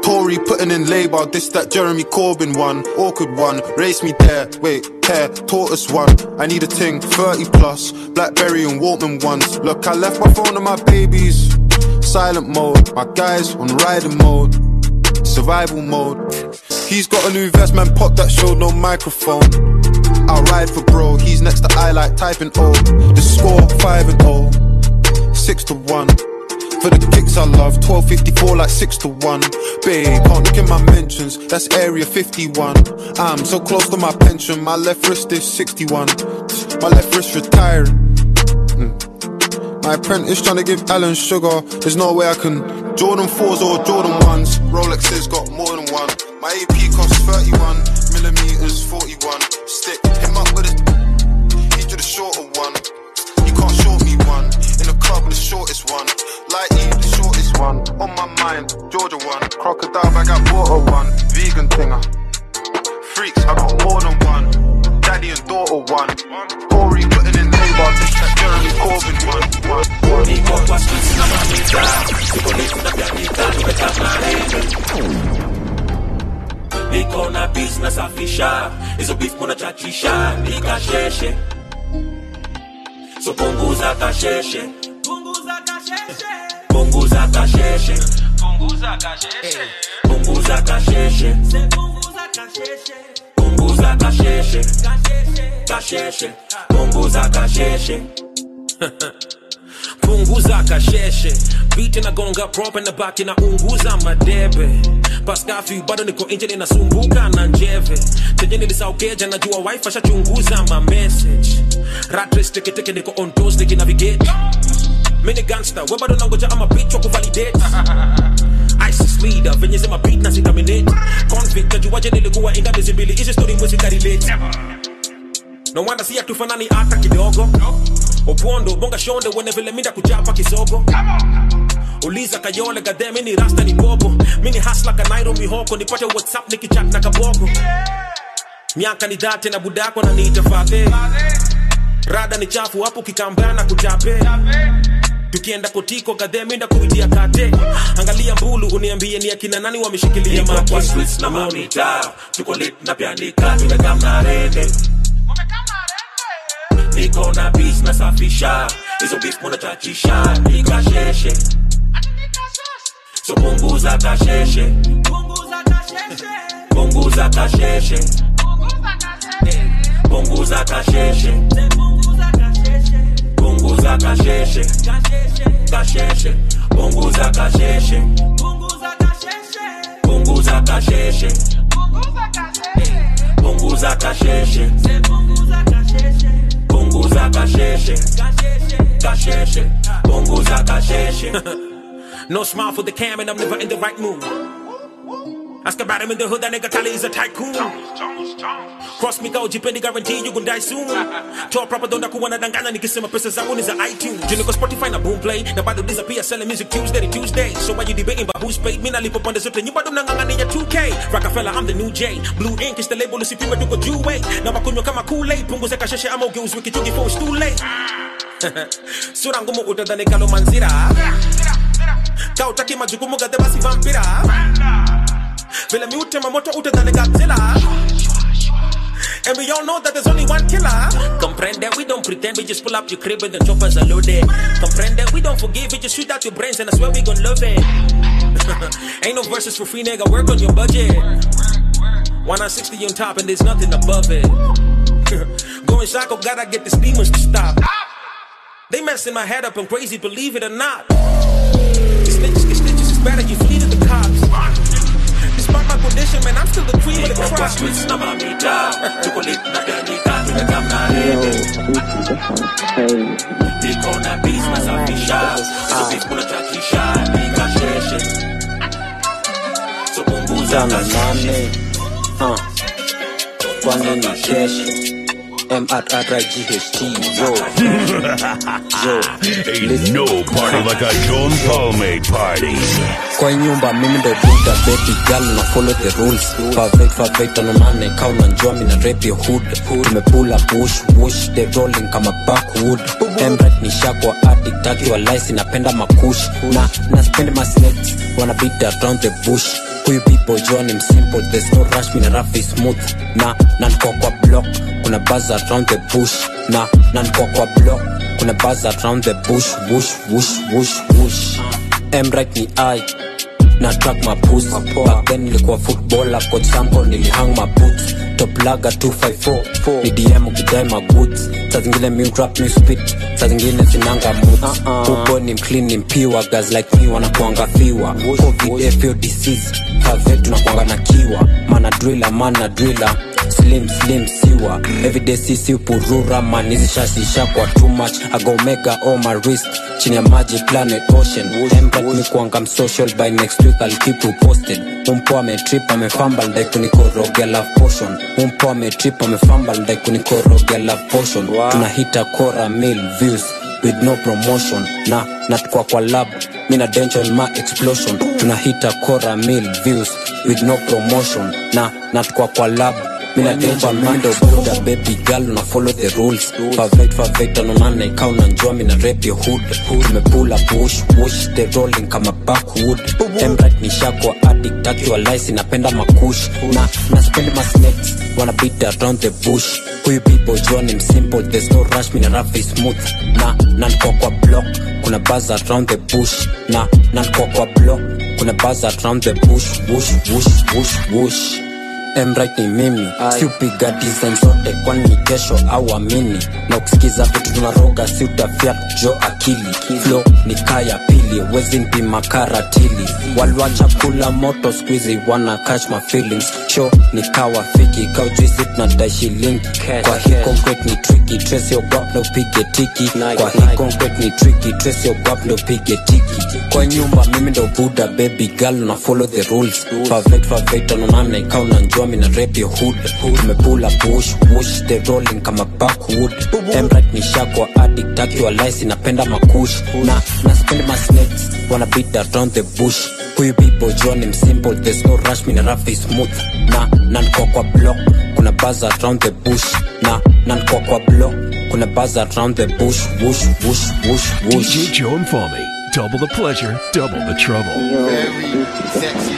Tory putting in labour, this that Jeremy Corbyn one. Awkward one, race me there, wait, care, tortoise one. I need a ting, thirty plus, Blackberry and Walkman ones. Look, I left my phone and my babies silent mode, my guys on riding mode, survival mode. He's got a new vest, man, pop that showed no microphone. I'll ride for bro, he's next to I like typing O. The score, five and oh, six to one. For the kicks I love, twelve fifty-four like six to one. Babe, can't look in my mentions, that's area fifty-one. I'm so close to my pension, my left wrist is sixty-one. My left wrist retiring. mm. My apprentice trying to give Alan sugar, there's no way I can. Jordan fours or Jordan ones, Rolexes got more than one. My A P costs thirty-one, millimeters forty-one. Stick him up with a, he do the shorter one. You can't short me one, in the club the shortest one. Light E, the shortest one, on my mind, Georgia one. Crocodile bag, I bought her one, vegan thinger. Freaks, I got more than one, daddy and daughter one. Tory putting in labour, this that Jeremy Corbyn one. Niko kwa streets na mamita, tuko liku na pianita, tumeka marebe. Niko na beats na safisha, hizo beef muna chachisha, nika sheshe. So punguza kasheshe, punguza kasheshe, punguza kasheshe, punguza kasheshe, punguza kasheshe, punguza kasheshe, punguza kasheshe, kasheshe, punguza kasheshe. Punguza kasheshe, beat na gonga prop na baki na unguza madebe. Paskafi bado niko nje ninasumbuka na njeve. Tenye nilisaukeja najua wifi shachunguza ma message. Rat race teke teke niko on toes niki navigate. Mini gangster, we bado nangoja ama bitch wa kuvalidate. ISIS leader, venye zema beat na sitaminate. Convict kajuwaje nilikuwa inda mizi mbili, hizi story mwezi karelate. No wonder siya tufanani hata kidogo. Opondo, bonga shonde, wene vile minda kuchapa kisogo. Uliza kayole, gade, mini rasta ni bobo. Mini hasla kanairo mihoko, nipate whatsapp nikichat na kabogo. Miaka ni date na budako na niitafate. Rada ni chafu, hapo kikambana na kuchape. Tukienda kotiko, gade, minda kuitia kate. Angalia mbulu, uniambie ni akina nani wameshikilia maki. Niko kwa streets na mamita, tuko lit na pianika, tumekama rede. Niko na beats na safisha, hizo beef muna chachisha, nika sheshe. So punguza kasheshe, punguza kasheshe, punguza kasheshe, punguza kasheshe, punguza kasheshe, kasheshe, punguza kasheshe, punguza kasheshe, punguza kasheshe, punguza kasheshe, kasheshe, punguza kasheshe. No smile for the cam and I'm never in the right mood. Ask about him in the hood, that nigga Kali is a tycoon. Cross me go, jipendi guarantee you gon' die soon. Toa proper donda kuwana dangana nikisema pesa zangu ni za iTunes. Juu niko Spotify na Boomplay, na bado disappear selling music Tuesday to Tuesday. So why you debating about who's paid? Mina lipo pande zote, nyi bado mnang'ang'ania two K. Rockefeller, I'm the new J. Blue Ink is the label, usipime tuko juu way. Na makunywa kama Kool-Aid, punguza kasheshe ama ugeuzwe kichungi for it's too late. Sura ngumu utadhani kalo manzira. Kautaki majukumu gade basi vampira. Vile mi utema moto utadhani Godzilla. And we all know that there's only one killer. Comprende, we don't pretend, we just pull up your crib and the choppers are loaded. Comprende, we don't forgive, we just shoot out your brains and I swear we gon' love it. Ain't no verses for free, nigga, work on your budget. one sixty on top and there's nothing above it. Going psycho, gotta get the demons to stop. They messing my head up, I'm crazy, believe it or not. These snitches get stitches, it's better you flee to the cops. Despite my condition, man, I'm still the cream of the crop. Niko streets na mamita, tuko lit na pianika, tumekama rede. Niko na beats na safisha, so beef kuna chachisha, nika sheshe. So punguza kasheshe, kwa nini keshe? M R R I G H T, yo. Yo. Ain't no party like a John Palme party. Kwa nyumba mimi ndo buda, baby girl na follow the rules. Favate favate na nane kau na njua mina rap your hood. Tumepula push push they rolling kama backwood. Emrat ni shakwa addict akiwa lice napenda makush. Na na spend my snakes wanna beat around the bush. Huyu people John him simple, there's no rush, mina rough is smooth. Na, na niko kwa block, kuna buzz around the bush. Na, na niko kwa block, kuna buzz around the bush. Whoosh, whoosh, whoosh, whoosh. M right ni I, na track my puss. Back then nilikuwa footballer, coach Sampo nilihang my boots. Top lager two five four, ni D M ukidai my goods. Saa zingine mi rap mi spit, saa zingine sinanga moods. Upo ni mclean ni mpiwa, guys like me wanakuanga fiwa. Covid F O disease, have tunakuanga na kiwa. Mana driller, mana driller, slim slim siwa. Everyday sisi upurura, man hizi shashi shakwa too much. I go mega on my wrist, chini ya maji planet ocean. Empat mi kuanga social, by next week I'll keep you posted. Umpo ame trip ame fumble, ndai kunikorogia love potion. Umpo ame trip ame fumble, ndai kunikorogia love potion. Tunahita kora mil views with no promotion. Na, na tukwa kwa lab, mina danger on my explosion. Tunahita kora mil views with no promotion. Na, na tukwa kwa lab, mina danger on my explosion. Baby girl, una follow the rules. Perfect, perfect, anonana ikaw na njua, mina rap your hood. Tume pull up, whoosh, whoosh, they rolling kama backwood. Embright ni shakwa addict, actualize, inapenda makush. Na, na spend my snakes, wanna beat around the bush. Huyu people John him simple, there's no rush, mina rough is smooth. Na, na niko kwa block, kuna buzz around the bush. Na, na niko kwa block, kuna buzz around the bush. Whoosh, whoosh, whoosh, whoosh. Embright ni mimi, si upiga design zote kwani ni kesho au amini. Na ukisikiza vitu tunaroga si utafiat jo akili. Flow ni kaya pili, wezi mpima karatili. Walwacha kula moto squeezy, wanna catch my feelings. Show ni kawa fiki, kau juicy tunadai shilingi. Kwa hii concrete ni tricky, trace your guap na upige tiki. Kwa hii concrete ni tricky, trace your guap na upige tiki. Kwa nyumba mimi ndo Buddha, baby girl na follow the rules. Perfect, perfect, anonana ikaw na njua, mina rap your hood. Tume pull up, whoosh, whoosh, they rolling kama backwood. Embright ni shakwa addict, actualize, inapenda makush. Na, na spend my snakes, wanna beat around the bush. Huyu people John him simple, there's no rush, mina rough is smooth. Na, na niko kwa block, kuna buzz around the bush. Na, na niko kwa block, kuna buzz around the bush. Whoosh, whoosh, whoosh, whoosh. D J Joe Mfalme, double the pleasure, double the trouble. Very sexy,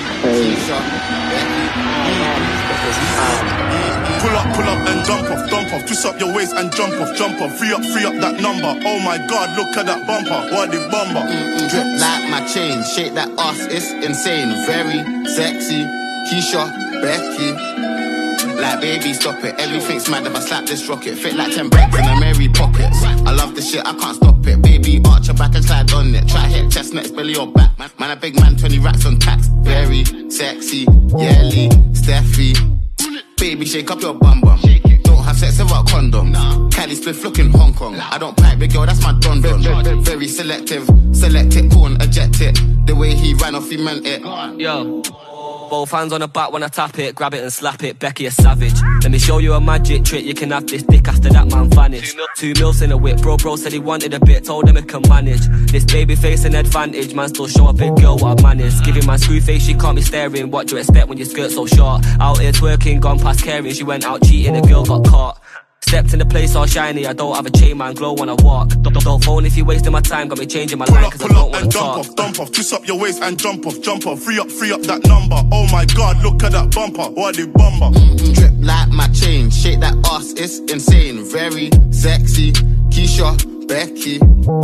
Pull up, pull up and jump off, dump off. Twist up your waist and jump off, jump off. Free up, free up that number. Oh my God, look at that bumper. What the bumper? Mm-mm, drip like my chain, shake that ass, it's insane. Very sexy, Keisha, Becky. Like baby, stop it. Everything's mad if I slap this rocket. Fit like ten bricks in a Mary pockets. I love this shit, I can't stop it. Baby, arch your back and slide on it. Try hit chestnuts, belly or back. Man, man a big man, twenty racks on tax. Very sexy, Yelly, Steffi. Baby, shake up your bum bum. Don't have sex without condom. Cali split looking Hong Kong. I don't pipe, big girl, that's my don don. Very selective, select it, corn, eject it. The way he ran off, he meant it. Yo. Both hands on the back when I tap it, grab it and slap it, Becky a savage. Let me show you a magic trick, you can have this dick after that man vanished. Two mils in a whip, bro bro said he wanted a bit, told him it can manage. This baby face an advantage, man still show up it, girl what I managed. Giving my screw face, she caught me staring, what do you expect when your skirt so short? Out here twerking, gone past caring, she went out cheating, the girl got caught. Stepped in the place all shiny, I don't have a chain man, glow when I walk. Don't, don't phone if you wasting my time, got me changing my line cause I don't wanna talk. Pull up and jump off, dump off, twist up your waist and jump off, jump off. Free up, free up that number. Oh my God, look at that bumper, what the bumper. Mm-mm, drip like my chain, shake that ass, it's insane. Very sexy, Keisha, Becky.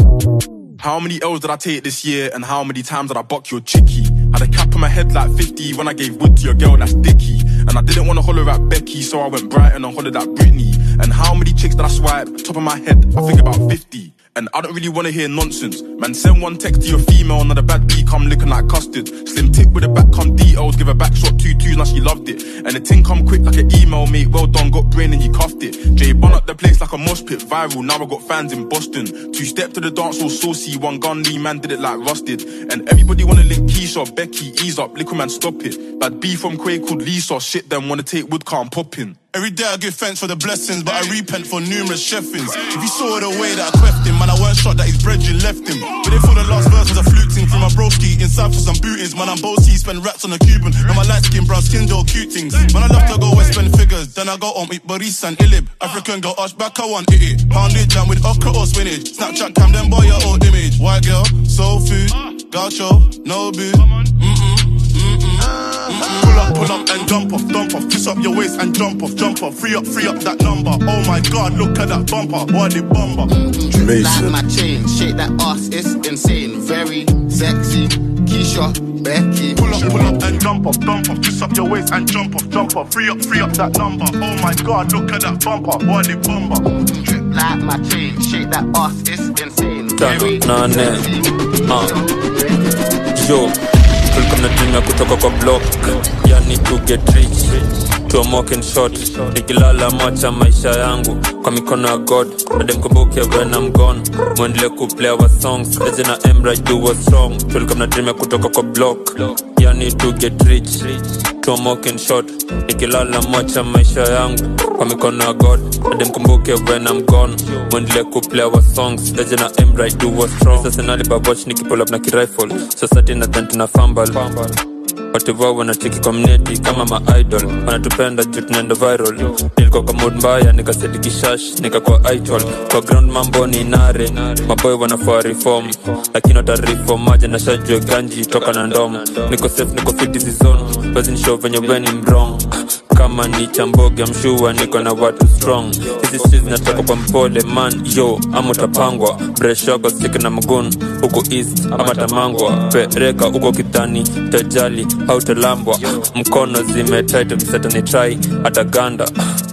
How many L's did I take this year and how many times did I buck your chickie? Had a cap on my head like fifty when I gave wood to your girl, that's dicky. And I didn't want to holler at Becky, so I went Brighton and hollered at Britney. And how many chicks did I swipe? Top of my head, I think about fifty. And I don't really wanna hear nonsense. Man, send one text to your female, another bad B come looking like custard. Slim tick with a back come details, give her back shot two twos, now she loved it. And the ting come quick like an email, mate, well done, got brain and you cuffed it. Jay bun up the place like a mosh pit, viral, now I got fans in Boston. Two step to the dance all saucy, one gun Lee man did it like rusted. And everybody wanna link Keisha, Becky, ease up, liquor man stop it. Bad B from Quay called Lisa, shit them wanna take wood car and pop in. Every day I give thanks for the blessings, but I repent for numerous chefings. If you saw the way that I queft him, man, I weren't shot that his brethren left him. But they thought the last verse was a flute thing from my broski in South for some bootings. Man, I'm bossy, spend rats on a Cuban. Now my light skin, brown skin, all cute things. Man, I love to go west, spend figures. Then I go on eat Baris and Ilib. African girl, arch back, I want it. Pounded jam with okra or spinach. Snapchat cam, them boy, your old image. White girl, soul food, gaucho, no boo. Mm-mm, mm-mm. dump off, dump off. Twist up your waist and jump off, jump off. Free up, free up that number. Oh my God, look at that bumper, body bumper. Like my chain, shake that ass, it's insane. Very sexy, Keisha, Becky. Pull up, pull up and jump off, dump off. Twist up your waist and jump off, jump off. Free up, free up that number. Oh my God, look at that bumper, body bumper. Like my chain, shake that ass, it's insane. Very sexy, uh. Yo, tulikuwa mnatumia kutoka kwa block, yani to get rich, tuamoke in short. Nikilala macha maisha yangu kwa mikono ya God, ade mkumbuke when I'm gone. Mwendele kuplay our songs, Legend na Emra do what's wrong. Tulikuwa mnatumia kutoka kwa block, yani to get rich, tuamoke in short. Nikilala macha maisha yangu kwa mikono ya God, ade mkumbuke when I'm gone. Mwendele kuplay our songs, Legend na Emra do what's wrong. Sasa nali baboch nikipull up na kirifle, society na then tuna fumble. Watu wao wanacheki community kama ma idol, wanatupenda juu tunaenda viral. Nilikuwa kwa mood mbaya nikaseti kishash, nikakuwa idol. Kwa ground mambo ni nare, maboy wanafaa reform, lakini wata reform maja na shajwe ganji toka na ndom. Niko safe, niko fit this zone, bazi nishow venye when I'm wrong. Kama ni chamboge I'm sure niko na watu strong. Hizi streets nataka kwa mpole man, yo ama utapangwa. Fresh yako stick na mgun, huko east ama tamangwa. Pereka huko kitani, tajali hautalambwa. Mkono zime tight kisata ni try ataganda.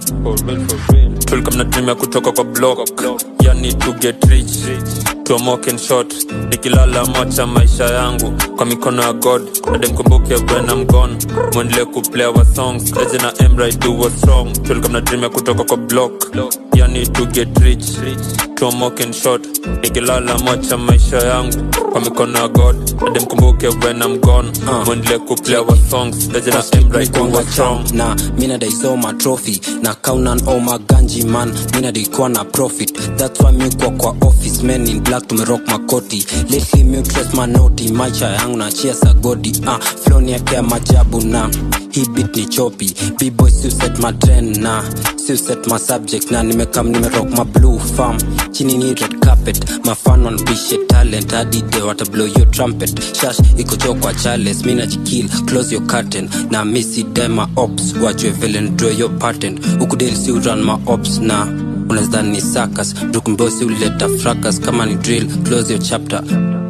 Tulikuwa mnatumia kutoka kwa block, yani to get rich, tuamoke in short. Nikilala macha maisha yangu kwa mikono ya God, ade mkumbuke when I'm gone. Mwendele kuplay our songs, Legend na Emra do what's wrong. Tulikuwa mnatumia kutoka kwa block, yani to get rich, tuamoke in short. Nikilala macha maisha yangu kwa mikono ya God, ade mkumbuke when I'm gone. Mwendele kuplay our songs, Legend na Emra do what's wrong. Na mina dai so my trophy, na kaunan all my ganji man. Mina dai kwa na profit, that's why mi kwa kwa office. Men in black to me rock makoti. Lately mi trust my naughty, maisha yangu na chia sa godi. Ah, flow ni yake ya majabu na he beat ni choppy. B-boy still set my trend na still set my subject na nimekam nime rock my blue farm. Chini ni red carpet, my fan one bish talent. Hadi de wata blow your trumpet. Shash iko jo kwa Charles, mina jikill, close your curtain. Na missy dem my ops, watch your villain draw your pattern. Ukudeli still run my ops na unazidhani ni sakas. Brukumbosi uleta fracas, kama ni drill, close your chapter.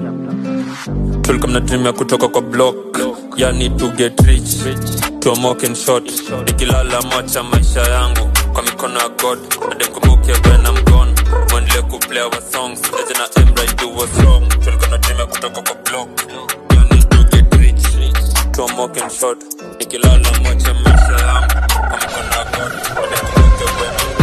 Tulikuwa mnatumia kutoka kwa block, yani to get rich, tuamoke in short. Nikilala macha maisha yangu kwa mikono ya God, ade mkumbuke when I'm gone. Mwendele kuplay our songs, Legend na Emra do what's wrong. Tulikuwa mnatumia kutoka kwa block, yani to get rich, tuamoke in short. Nikilala macha maisha yangu kwa mikono ya God, ade mkumbuke when I'm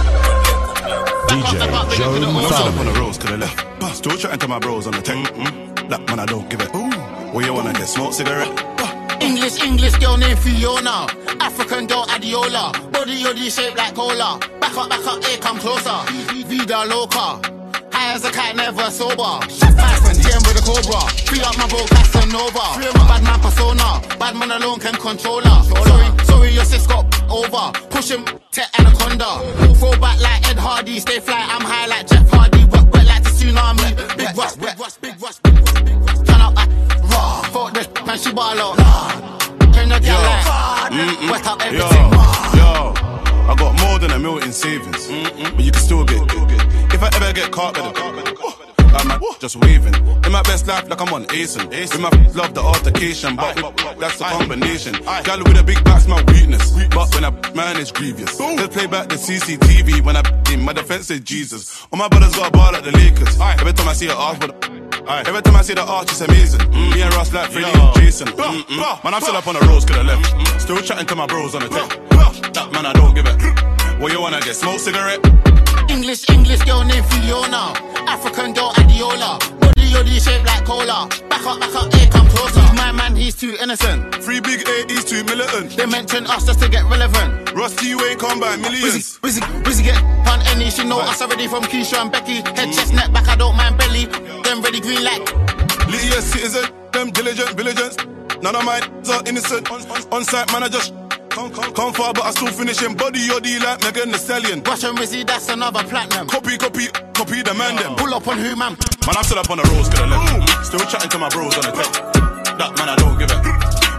gone. D J Joe Fallon on the roads to the left. Still chatting to my bros on the tech. Mm-hmm. That man I don't give it. Ooh. Where you wanna get smoke cigarette? English, English girl named Fiona. African girl Adiola. Body yoddy shaped like cola. Back up, back up, here come closer. Vida loca. High as a cat, never sober. Tyson, T M with a cobra. Free up my bro, Casanova. Bad man persona. Bad man alone can control her. Sorry, sorry, your sis got over. Push him, tech anaconda. Throw back like Ed Hardy. Stay fly, I'm high like Jeff Hardy. Wet, wet like the tsunami. Big rush, big rush, big rush, big rush, big rush. Turn up, I raw. Fuck this, man, she ball out. Turn the girl like wet up everything. Yo, yo, I got more than a million in savings, mm-mm. But you can still get. If I ever get caught by the I'm just waving. In my best life, like I'm on Asen. In my love the altercation, but with, that's the combination. Gal with a big back's my weakness, but when I man is grievous. They'll play back the C C T V when I in my defense is Jesus. All my brothers got a ball like the Lakers. Every time I see an arch, but every time I see the arch, it's amazing. Mm. Me and Ross like Freddie and Jason. Mm-mm. Man, I'm still up on the roads, could have left. Mm-mm. Still chatting to my bros on the tech. That man, I don't give it. What you wanna get? Smoke cigarette? English, English girl named Fiona. African girl Adiola. Body yoddy shaped like cola. Back up, back up, here come closer. My man, he's too innocent. Free big A, he's too militant. They mention us just to get relevant. Rusty, you ain't come by millions. Busy, busy, busy get pun any. She know us already from Keisha and Becky. Head, chest, neck, back, I don't mind belly. Them ready green like Lydia citizen, them diligent, diligence. None of mine are innocent. On, on, on site, man, I just come, come, come far, but I still finishing. Body yoddy like Megan Thee Stallion. Russian Rizzy, that's another platinum. Copy, copy, copy the man them. Pull up on who, man? Man, I'm still up on the roads, could have left. Still chatting to my bros on the tech. That man, I don't give it.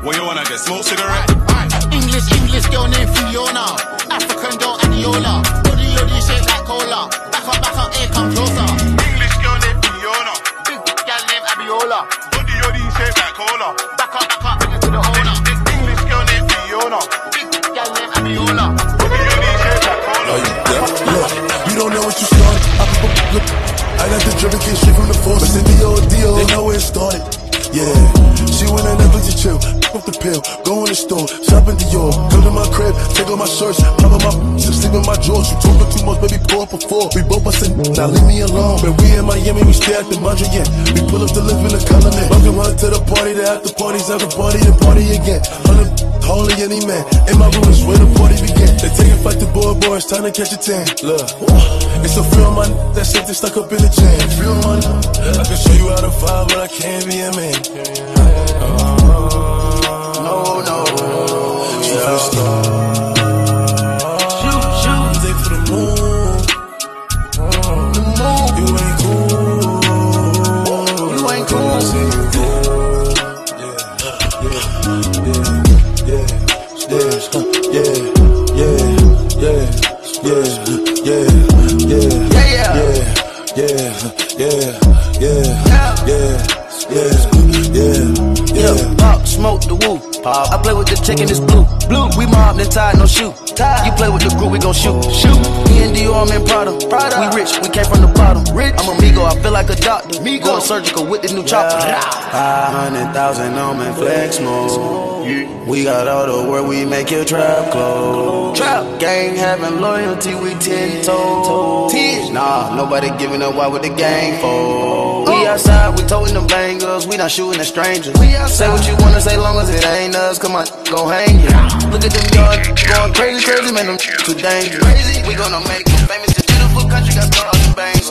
What you wanna get? Smoke cigarette? English, English girl named Fiona. African girl Aniola. Body, body shape like cola. Back up, back up, here, come closer. English girl named Fiona. Big girl named Abiola. Body, body shape like cola. Back up, back up, bring it to the owner. English girl named Fiona. Big girl named Abiola. Body, body shape like cola. Look, you don't know what you started. I put look. I got the drip came straight from the force. But it's the old deal, they know where it started. Yeah, she went and Netflix to chill, off the pill, go in the store, shop in Dior, come to my crib, take off my shirts, pop on my sleep in my drawers. You talking too much, baby, pour up a four. We both bustin', now leave me alone. When we in Miami, we stay at the Mondrian. We pull up to live in the colony. Welcome her to the party, the after parties, after party and party again. Hundred holy any man, in my room is where the party began. They take a fight to boy, boy, it's time to catch a tan. Look, it's a feel man, that shit they stuck up in the jam. Feel man, I can show you how to vibe, but I can't be a man. No, no, shoot for the star. Shoot, shoot, take for the moon. The moon, you ain't cool. You ain't cool. Yeah, yeah, yeah, yeah, yeah, yeah, yeah, yeah, yeah, yeah, yeah, yeah, yeah. Yeah, yeah, yeah. Pop, smoke the woo. Pop. I play with the chicken, it's blue. Blue. We mobbed and tied, no shoe. Tied. You play with the group, we gon' shoot. Shoot. Me and Dior, I'm in Prada. Prada. We rich, we came from the bottom. Rich. I'm a Migo, I feel like a doctor. Migo. Going surgical with the new chopper. Five hundred thousand on my flex mode. We got all the work, we make your trap close. Trap. Gang having loyalty, we ten toes. Ten. Nah, nobody giving up, why with the gang for? We outside, we toting them bangers, we not shooting at strangers. Say what you wanna say, long as it ain't us. Come on, go hang it. Look at them yards, going crazy, crazy, man, them too dangerous. We gonna make them famous. This beautiful country got stars and bangs.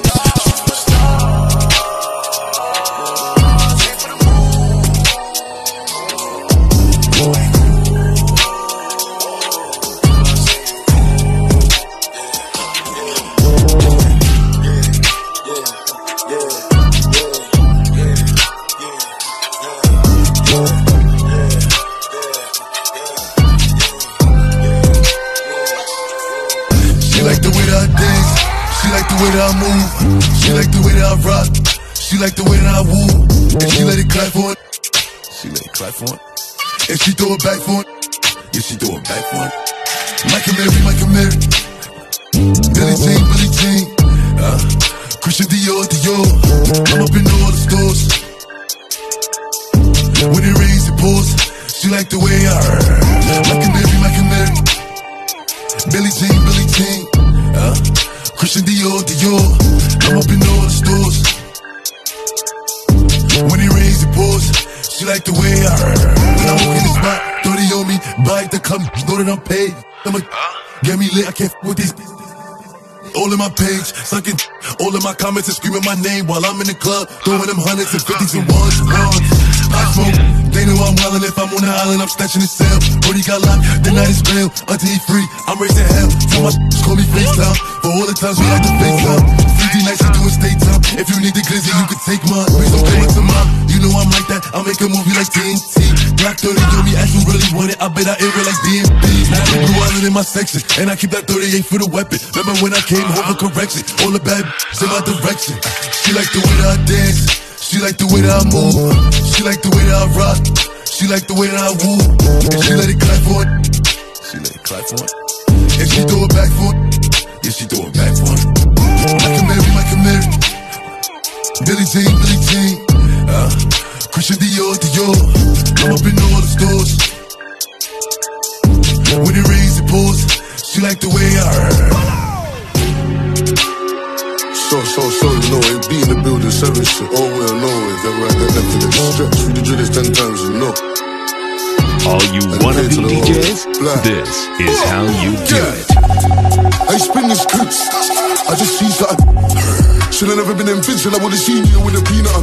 The way that I move, she like the way that I rock, she like the way that I woo, and she let it clap for it, she let it clap for it, and she throw it back for it, yeah she throw it back for it. Michael Mary, Michael Mary, Billie Jean, Billie Jean, uh, Christian Dior, Dior, I'm up in all the stores. When it rains, it pours, she like the way I heard. Michael Mary, Michael Mary, Billie Jean, Billie Jean, uh. Christian Dior, Dior, I'm up in all the stores. When it rains, it pours, she like the way I heard. When I walk in the spot, thirty on me, buy the club, know that I'm paid. I'ma get me lit, I can't f with these. All in my page, sucking, all in my comments and screaming my name while I'm in the club, throwing them hundreds and fifties and ones, ones. I smoke, they know I'm wildin'. If I'm on the island, I'm snatching his cell. Brody got locked, the night is bail. Until he free, I'm raising hell. Tell my sh**, call me FaceTime. For all the times we had to FaceTime. fifty nights I do a state time. If you need the glizzy, you can take mine. Please don't come into mine. You know I'm like that, I'll make a movie like T N T. Black thirty on me, as you really want it. I bet I air it like D M B. Now I Blue Island in my section, and I keep that thirty-eight for the weapon. Remember when I came home for correction? All the bad in my direction. She like the way that I dance, she like the way that I move, she like the way that I rock, she like the way that I woo, and she let it clap for it, she let it clap for it, and she throw it back for it, yeah she throw it back for it. Michael Mary, Michael Mary, Billie Jean, Billie Jean, uh, Christian Dior, Dior, I'm up in all the stores. When it rains, it pours, she like the way I heard. So, so, so, you know it. Be in the building, seven shit. All we know is that right, that left to the stretch. We did this ten times, you know. All you wanna be D Js, this is how you do it. I spin the scripts, I just see something. Should've never been invincible, I would've seen you with a peanut.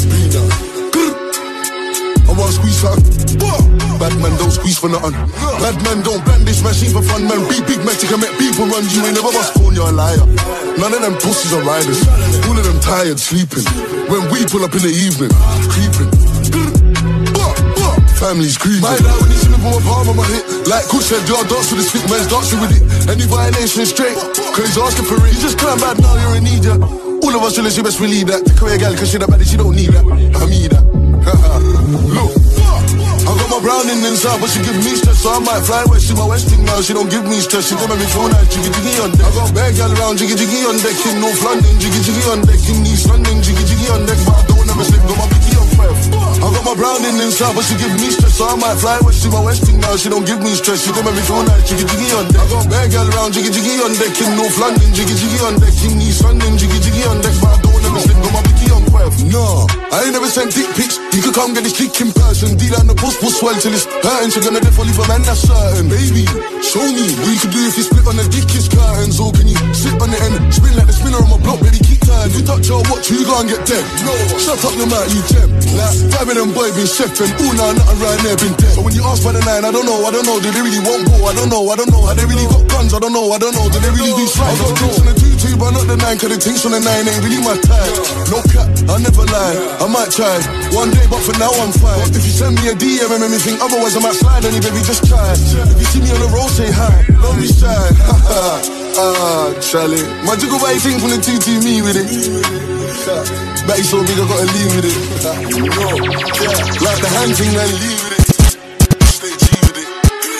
I wanna squeeze something. Bad man don't squeeze for nothing. Bad man don't brandish machine for fun, man. Be big man, can make people run. You ain't never must phone, you're a liar. None of them pussies are riders. All of them tired, sleeping. When we pull up in the evening, creeping. family's cream. My dad when he see me put my palm on my hip, like Coach said, yo, dance with the stick, man's dancing with it. Any violation is straight, cause he's asking for it. You just climb bad now, you're in need, yeah. All of us realize you best believe that. Take away a gal, cause she that bad, she don't need that. I mean that. Look, I got my browning inside, but she give me stress, so I might fly west. She my westing now, she don't give me stress. She give me phone night, jiggy jiggy on deck. I got bad gal around, jiggy jiggy on deck. In North London, jiggy jiggy on deck. In East London, jiggy jiggy on deck. But I don't ever slip, got my picky on five. I got my browning inside, but she give me stress, so I might fly west. She my westing now, she don't give me stress. She give me phone night, jiggy jiggy on deck. I got bad gal around, jiggy jiggy on deck. In North London, jiggy jiggy on deck. In East London, jiggy jiggy on deck. But I don't ever slip, got my picky on five. No, I ain't never sent dick pics. You could come get this dick in person. Deal on the post, post swell till it's hurting. She gonna definitely leave a man, that's certain. Baby, show me what you can do if you split on the dick kiss curtains. Or can you sit on the end, spin like the spinner on my block, baby, keep turning. If you touch your watch, you go and get dead. No, shut up your mouth, you gem. Like, five of them boy been chefing. Ooh, nah, nothing right there been dead. So when you ask for the nine, I don't know, I don't know. Do they really want go? I don't know, I don't know. Have they really got guns? I don't know, I don't know. Do they really do slide? I got drinks on the two two, but not the nine. Cause the things on the nine ain't really my type. No cap, I never lie. I might try one day, but for now I'm fine. If you send me a D M and make me think otherwise, I might slide on you, baby, just try. If you see me on the road, say hi. Don't be shy. Ah, Charlie. My jiggle by thing from the two two, me with it. Bet you so big, I gotta leave with it. Yo, yeah, like the hand thing, man, leave with it. Stay G with it.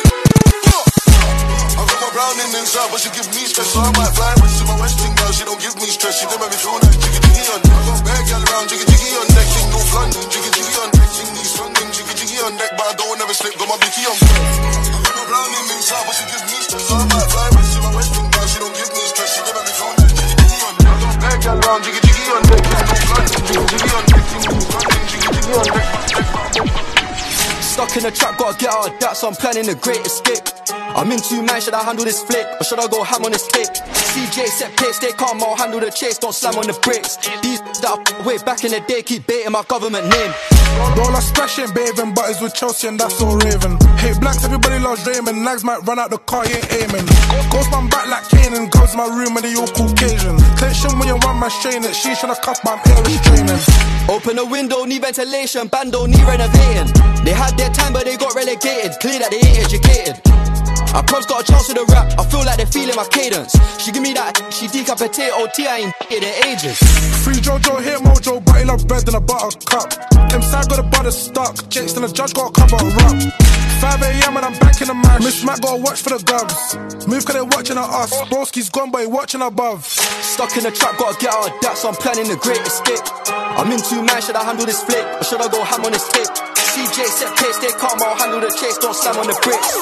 I got my browning inside, but she give me stress, so I might fly when she my westing now. She don't give me stress, she never make me feel like jiggy jiggy on deck. I got bad gal around, jiggy jiggy on deck. In North London, jiggy jiggy on deck. In East London, jiggy jiggy on deck. But I don't ever slip, got my blicky on deck. I got my browning inside, but she give me stress, so I might fly when she my westing now. She don't give me stress, she never make me feel like jiggy jiggy on deck. I got bad gal around, jiggy jiggy on deck. In North London, jiggy jiggy on deck. In East London, jiggy jiggy on deck. Stuck in the trap, gotta get out of that, so I'm planning a great escape. I'm in two man, should I handle this flick? Or should I go ham on this tape? C J set pace, stay calm, I'll handle the chase, don't slam on the brakes. These that I way back in the day keep baiting my government name. Roll a splash ain't bathing, but it's with Chelsea and that's all Raven. Hate blacks, everybody loves Raymond. Nags might run out the car, he ain't aiming. Ghost man back like Kanan, goes to my room and they all Caucasian. Tension when you run my strain it, she's tryna cuff my air restraining. Open a window, need ventilation, bando need renovating. They had their time but they got relegated, clear that they ain't educated. I props got a chance with the rap, I feel like they're feeling my cadence. She give me that, she decapitate O T, I ain't in ages. Free Jojo, hit Mojo, but he love bread than a buttercup. Inside got a butter stuck, Jakes and the judge got a cover up. five a m and I'm back in the match. Miss Mac gotta watch for the gubs. Move cause they watching at us. Broski's gone but he watching above. Stuck in the trap, gotta get out of that, so I'm planning a great escape. I'm in two man, should I handle this flick? Or should I go ham on this tape? C J set pace, stay calm, I'll handle the chase, don't slam on the brakes.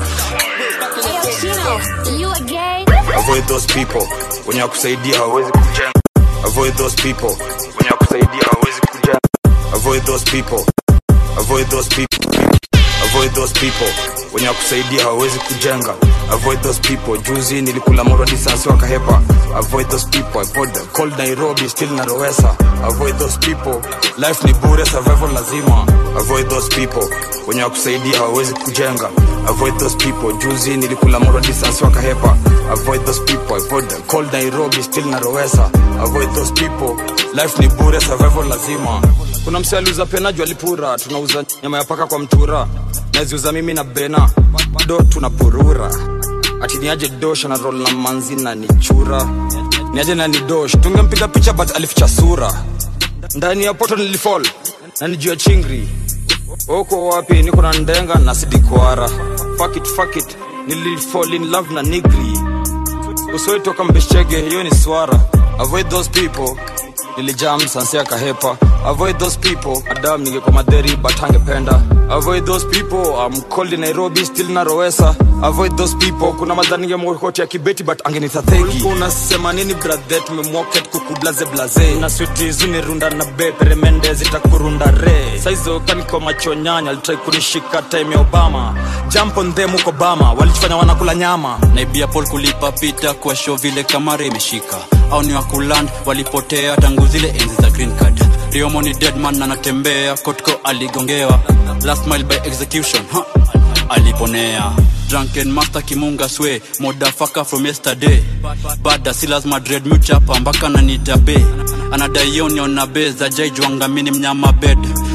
You a gay? Avoid those people, when you kusaidia hawezi kujenga. Avoid those people, when you kusaidia hawezi kujenga. Avoid those people, avoid those people. Avoid those people, when you kusaidia hawezi kujenga. Avoid those people, juzi nilikula moro distance wakahepa. Avoid those people, avoid them. Cold Nairobi, still narowesa. Avoid those people, life ni bure, survival lazima. Avoid those people, when you kusaidia hawezi kujenga. Avoid those people, juzi nilikula moro distance wakahepa. Avoid those people, avoid them. Cold Nairobi, still narowesa. Avoid those people, life ni bure, survival lazima. Kuna mse aliuza pena juu alipura, tunauza nyama ya paka kwa mtura. Naziuza mimi na bena, do tunapurura. Ati niaje dosh na roll na manzi na nichura. Niaje na ni dosh, tungempiga picha but alificha sura. Ndani ya poto nilifall, na nijua chingri. Oko wapi niko na ndenga na sidikwara. Fuck it, fuck it, nilifall in love na nigri. Usoi toka mbeshege, hiyo ni swara. Avoid those people, nilijam sansia kahepa. Avoid those people, Adam ningekuwa maderi but hangependa. Avoid those people, I'm cold in Nairobi, still narowesa. Avoid those people, kuna madhani ningemwokoti ya kibeti but angenitathegi. Unasema nini brother, tumemwoket kukublaze blaze. Na sweetie zuni runda na bepere mende zitakurunda re. Saizo kaniko macho nyanya, alitry kunishika time ya Obama. Jump on them uko Obama, walichifanya wanakula nyama. Naibia Paul kulipa pita kwa show vile kamera imeshika. Au ni wakuland, walipotea tangu zile enzi za green card. Riomo ni dead man na natembea, kotko aligongewa. Last mile by execution, huh? Aliponea. Drunken master kimunga swe, motherfucker from yesterday. Bada silas madred muchapa, mbaka na nitabe. Anadai yoni on a base, ajai juanga mini mnyama bed.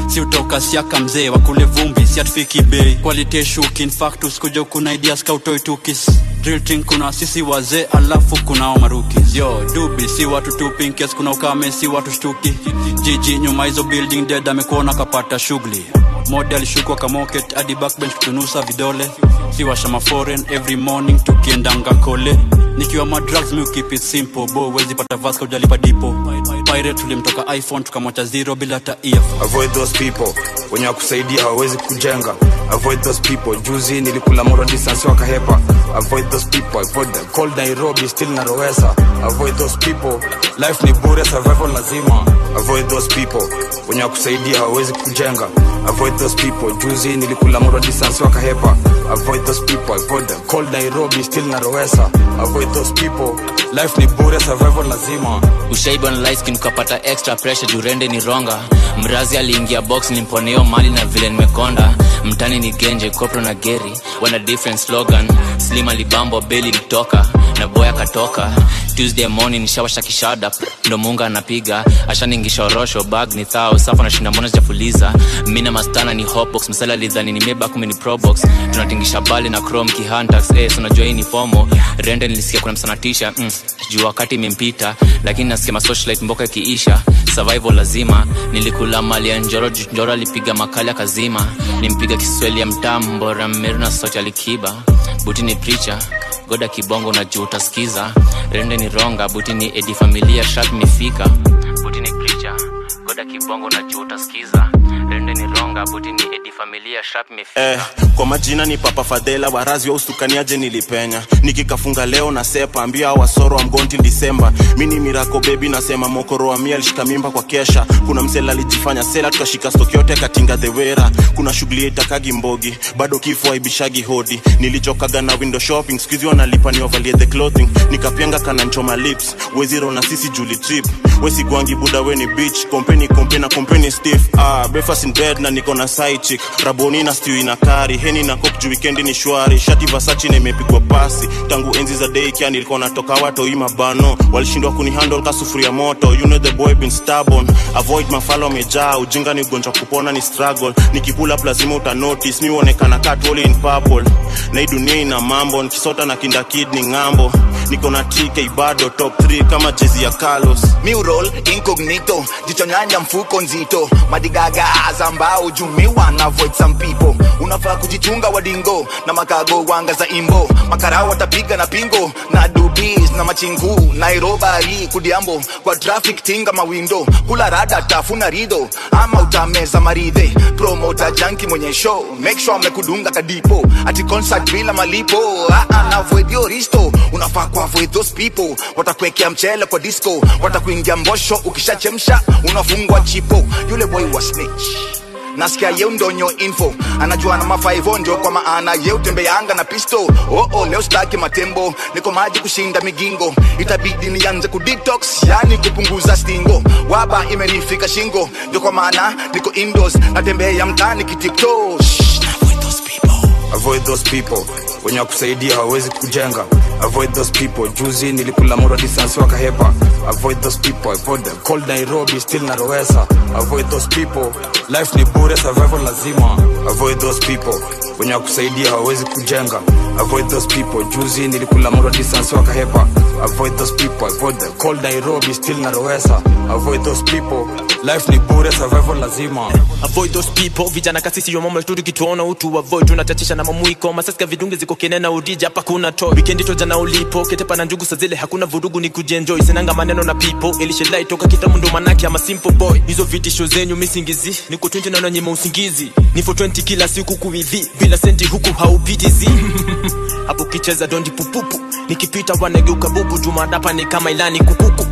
si utoka siaka mzee wa kule vumbi si atufiki bei quality shuki in fact usikuja kuna ideas kautoi tukis real thing kuna sisi wazee alafu kunao maruki yo dubi si watu tu pinkes kuna ukame si watu shtuki jiji nyuma hizo building dead amekuona kapata shughuli model shukwa kamoket hadi backbench kutunusa vidole si washama foreign every morning tukiendanga kole nikiwa ma drugs me keep it simple bo wezi pata vaska ujalipa dipo pirate tulimtoka iPhone tukamwacha zero bila ta earphone. Avoid those people wenye wakusaidia hawawezi kujenga. Avoid those people juzi nilikula moro distance wakahepa. Avoid those people avoid them cold Nairobi still narowesa. Avoid those people life ni bure survival lazima. Avoid those people wenye wakusaidia hawawezi kujenga. Avoid those people juzi nilikula moro distance wakahepa. Avoid those people avoid them cold Nairobi still narowesa. Avoid those people life ni bure survival lazima. Ushaiba na light skin ukapata extra pressure jurende ni ronga. Mrazi aliingia box nimponeo mali na vile nimekonda. Mtani ni genje kopro na geri wana different slogan. Slim alibambo belly litoka na boya katoka. Tuesday morning nishawasha kishada ndo munga anapiga ashaningisha orosho bag ni thao safa na shinda mbona sijafuliza mina mastana ni hotbox msala lidhani ni meba kumi ni probox tunatingisha bali na chrome kihantax eh so najua hii ni fomo rende nilisikia kuna msanatisha mm, juu wakati imempita lakini nasikia ma socialite mboka kiisha survival lazima nilikula mali ya njoro njoro alipiga makali kazima nimpiga Kiswahili ya mtambo rameru na sauti alikiba buti ni preacher goda kibongo na juu utasikiza rende ni ronga buti ni edi familia sharp mifika buti ni preacher goda kibongo na juu utasikiza rende ni ronga buti ni edi familia sharp mifika eh, kwa majina ni Papa Fadela warazi wa ustukaniaje nilipenya nikikafunga leo na sepa ambia wasoro wa mgonti December mini mirako baby nasema mokoro wa mia alishika mimba kwa kesha kuna msela alijifanya sela tukashika stock yote katinga the wera kuna shughuli itakagi mbogi bado kifo aibishagi hodi nilichokaga na window shopping squeeze wanalipa ni overlay the clothing nikapianga kana nchoma lips wezi rona sisi Julie trip wesi gwangi buda weni beach company company na company stiff ah breakfast in bed na niko na side chick raboni na stew ina kari heni na coke ju weekend ni shwari shati Versace na imepigwa pasi tangu enzi za day kia nilikuwa natoka watu ima bano walishindwa kunihandle ka sufuria moto you know the boy been stubborn avoid mafalo mejaa ujinga ni ugonjwa kupona ni struggle nikikula lazima uta notice mi uonekana cat all in purple na hii dunia ina mambo nikisota na kinda kid ni ngambo niko na T K bado top three kama jezi ya Carlos mi roll incognito jichonyanya mfuko nzito madigaga azambao jumiwa na avoid some people unafaa kujichunga wadingo na makago wanga za imbo makarao watapiga na pingo na dubis na machingu Nairobi kudiambo kwa traffic tinga mawindo kula rada tafuna rido ama utameza maridhe promoter junkie mwenye show make sure amekudunga kadipo ati concert bila malipo ah ah na avoid your risto unafaa kwa avoid those people watakuwekea mchele kwa disco watakuingia mbosho ukishachemsha unafungwa chipo yule boy wa snitch nasikia yeu ndonyo info anajua na mafaivo ndio kwa maana yeu tembeanga na pisto oh oh leo staki matembo niko maji kushinda migingo itabidi nianze kudetox yani kupunguza stingo waba imenifika shingo ndio kwa maana niko indoors natembea mtaani kitipto avoid those people avoid those people wenye wakusaidia hawawezi kujenga avoid those people juzi nilikula moro distance wakahepa avoid those people avoid them cold Nairobi still narowesa avoid those people life ni bure survival lazima avoid those people wenye wakusaidia hawawezi kujenga avoid those people juzi nilikula moro distance wakahepa avoid those people avoid them cold Nairobi still narowesa avoid those people life ni bure survival lazima avoid those people vijana kasisi yo mama turi kituona utu avoid tunachachisha na mamuiko masasika vidunge ziko kenena udija hapa kuna toy weekend to jana ulipo ketepa na njugu sazile hakuna vurugu ni kujenjoy sinanga maneno na people ilishedai toka kitamundo manaki ama simple boy hizo vitisho zenyu misingizi niko twenty na nyima usingizi ni for twenty kila siku kuidhi bila senti huku haupitizi hapo kicheza dondi pupupu nikipita wanageuka bubu jumadapa ni kama ilani kukuku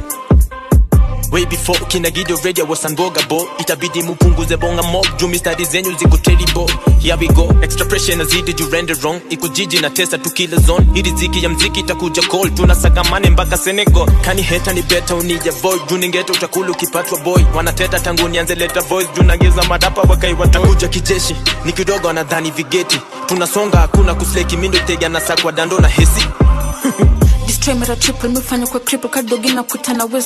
way before kina Gideon radio was unbogable itabidi mupunguze bonga mob jumi studies zenyu ziko terrible here we go extra pressure na zidi you render wrong iko jiji na testa tu kila zone hili ziki ya mziki itakuja call tunasagamane mpaka Senegal kani heta ni better unija void juningeta utakulu ukipatwa boy wanateta tangu nianze leta voice junageza madapa wakai watakuja kijeshi ni kidogo anadhani vigeti tunasonga hakuna kusleki mindo tega na sakwa dando na hesi Destroy mera triple mifanya kwa cripple kadogi na kutana weso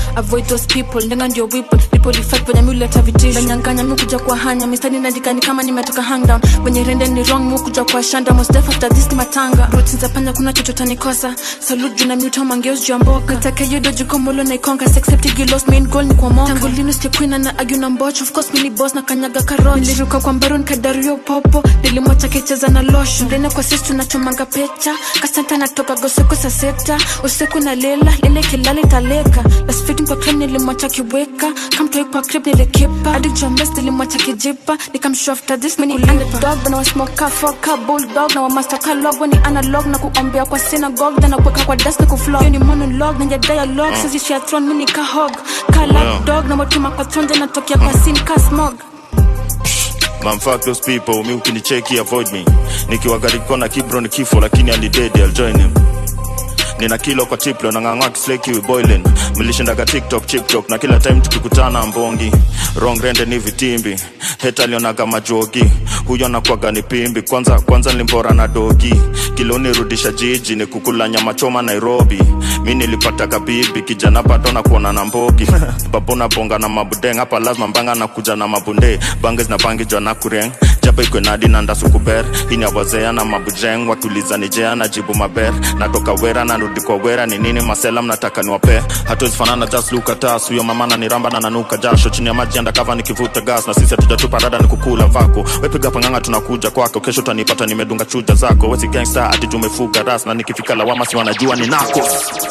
avoid those people ndenga ndio whipple people effect when you let vitisho nyanganya mimi kuja kwa hanya mistari ndikani kama nimetoka hang down when rende ni wrong mimi kuja kwa shanda most def after this matanga routines zapanya kuna chochote nikosa salute juna mute mangeos jamboka nataka hiyo dojo komolo na ikonga accept you lost main goal ni kwa moka tangu lini sikwina na argue na mbocho of course mini boss na kanyaga karoti niliruka kwa mbaron kadario popo nilimwacha kicheza na losho ndene kwa sisi tunachomanga pecha kasanta natoka goseko sa sekta usiku na lela lele kilale taleka last fitting kwa crib nilimwacha kiweka kamtoi kwa crib nilikipa adik jambes nilimwacha kijipa nikamshow after this mini underdog na wasmoka foka bulldog na master log when ni analog na kuombea kwa synagogue na kuweka kwa desk ku flow ni monologue na dialogue sisi share throne mini ka hog kala dog na motuma kwa tonde na tokea kwa scene ka smog. Man fuck those people, mi ukinicheki avoid me. Nikiwa gari kona kibro ni kifo lakini ali dead I'll join him. Nina kilo kwa tiplo na ngangwa kisleki we boiling. Milishindaga TikTok chiptok na kila time tukikutana mbongi. Wrong rende ni vitimbi. Heta liona kama jogi. Huyo anakuwaga ni pimbi. Kwanza kwanza nilimpora na dogi. Kilo nirudisha jiji ni kukula nyama choma Nairobi. Mimi nilipata kabibi kijana bado na kuona na mbogi. Babona bonga na mabudeng hapa lazima mbanga na kuja na mabunde. Banges na bangi jwa na kureng. Jaba iko nadi na ndasukuber. Hini wazea na mabujeng watuliza nijea na jibu maber. Natoka wera na nurudi kwa wera ni nini masela mnataka niwape. Hatuwezi fanana just look at us. Huyo mama na niramba na nanuka jasho chini ya maji anda kava nikivuta gas na sisi hatujatupa rada ni kukula vako. Wepiga panganga tunakuja kwako kesho utanipata nimedunga chuja zako. Wezi gangster ati tumefuga ras na nikifika lawama si wanajua ni nako.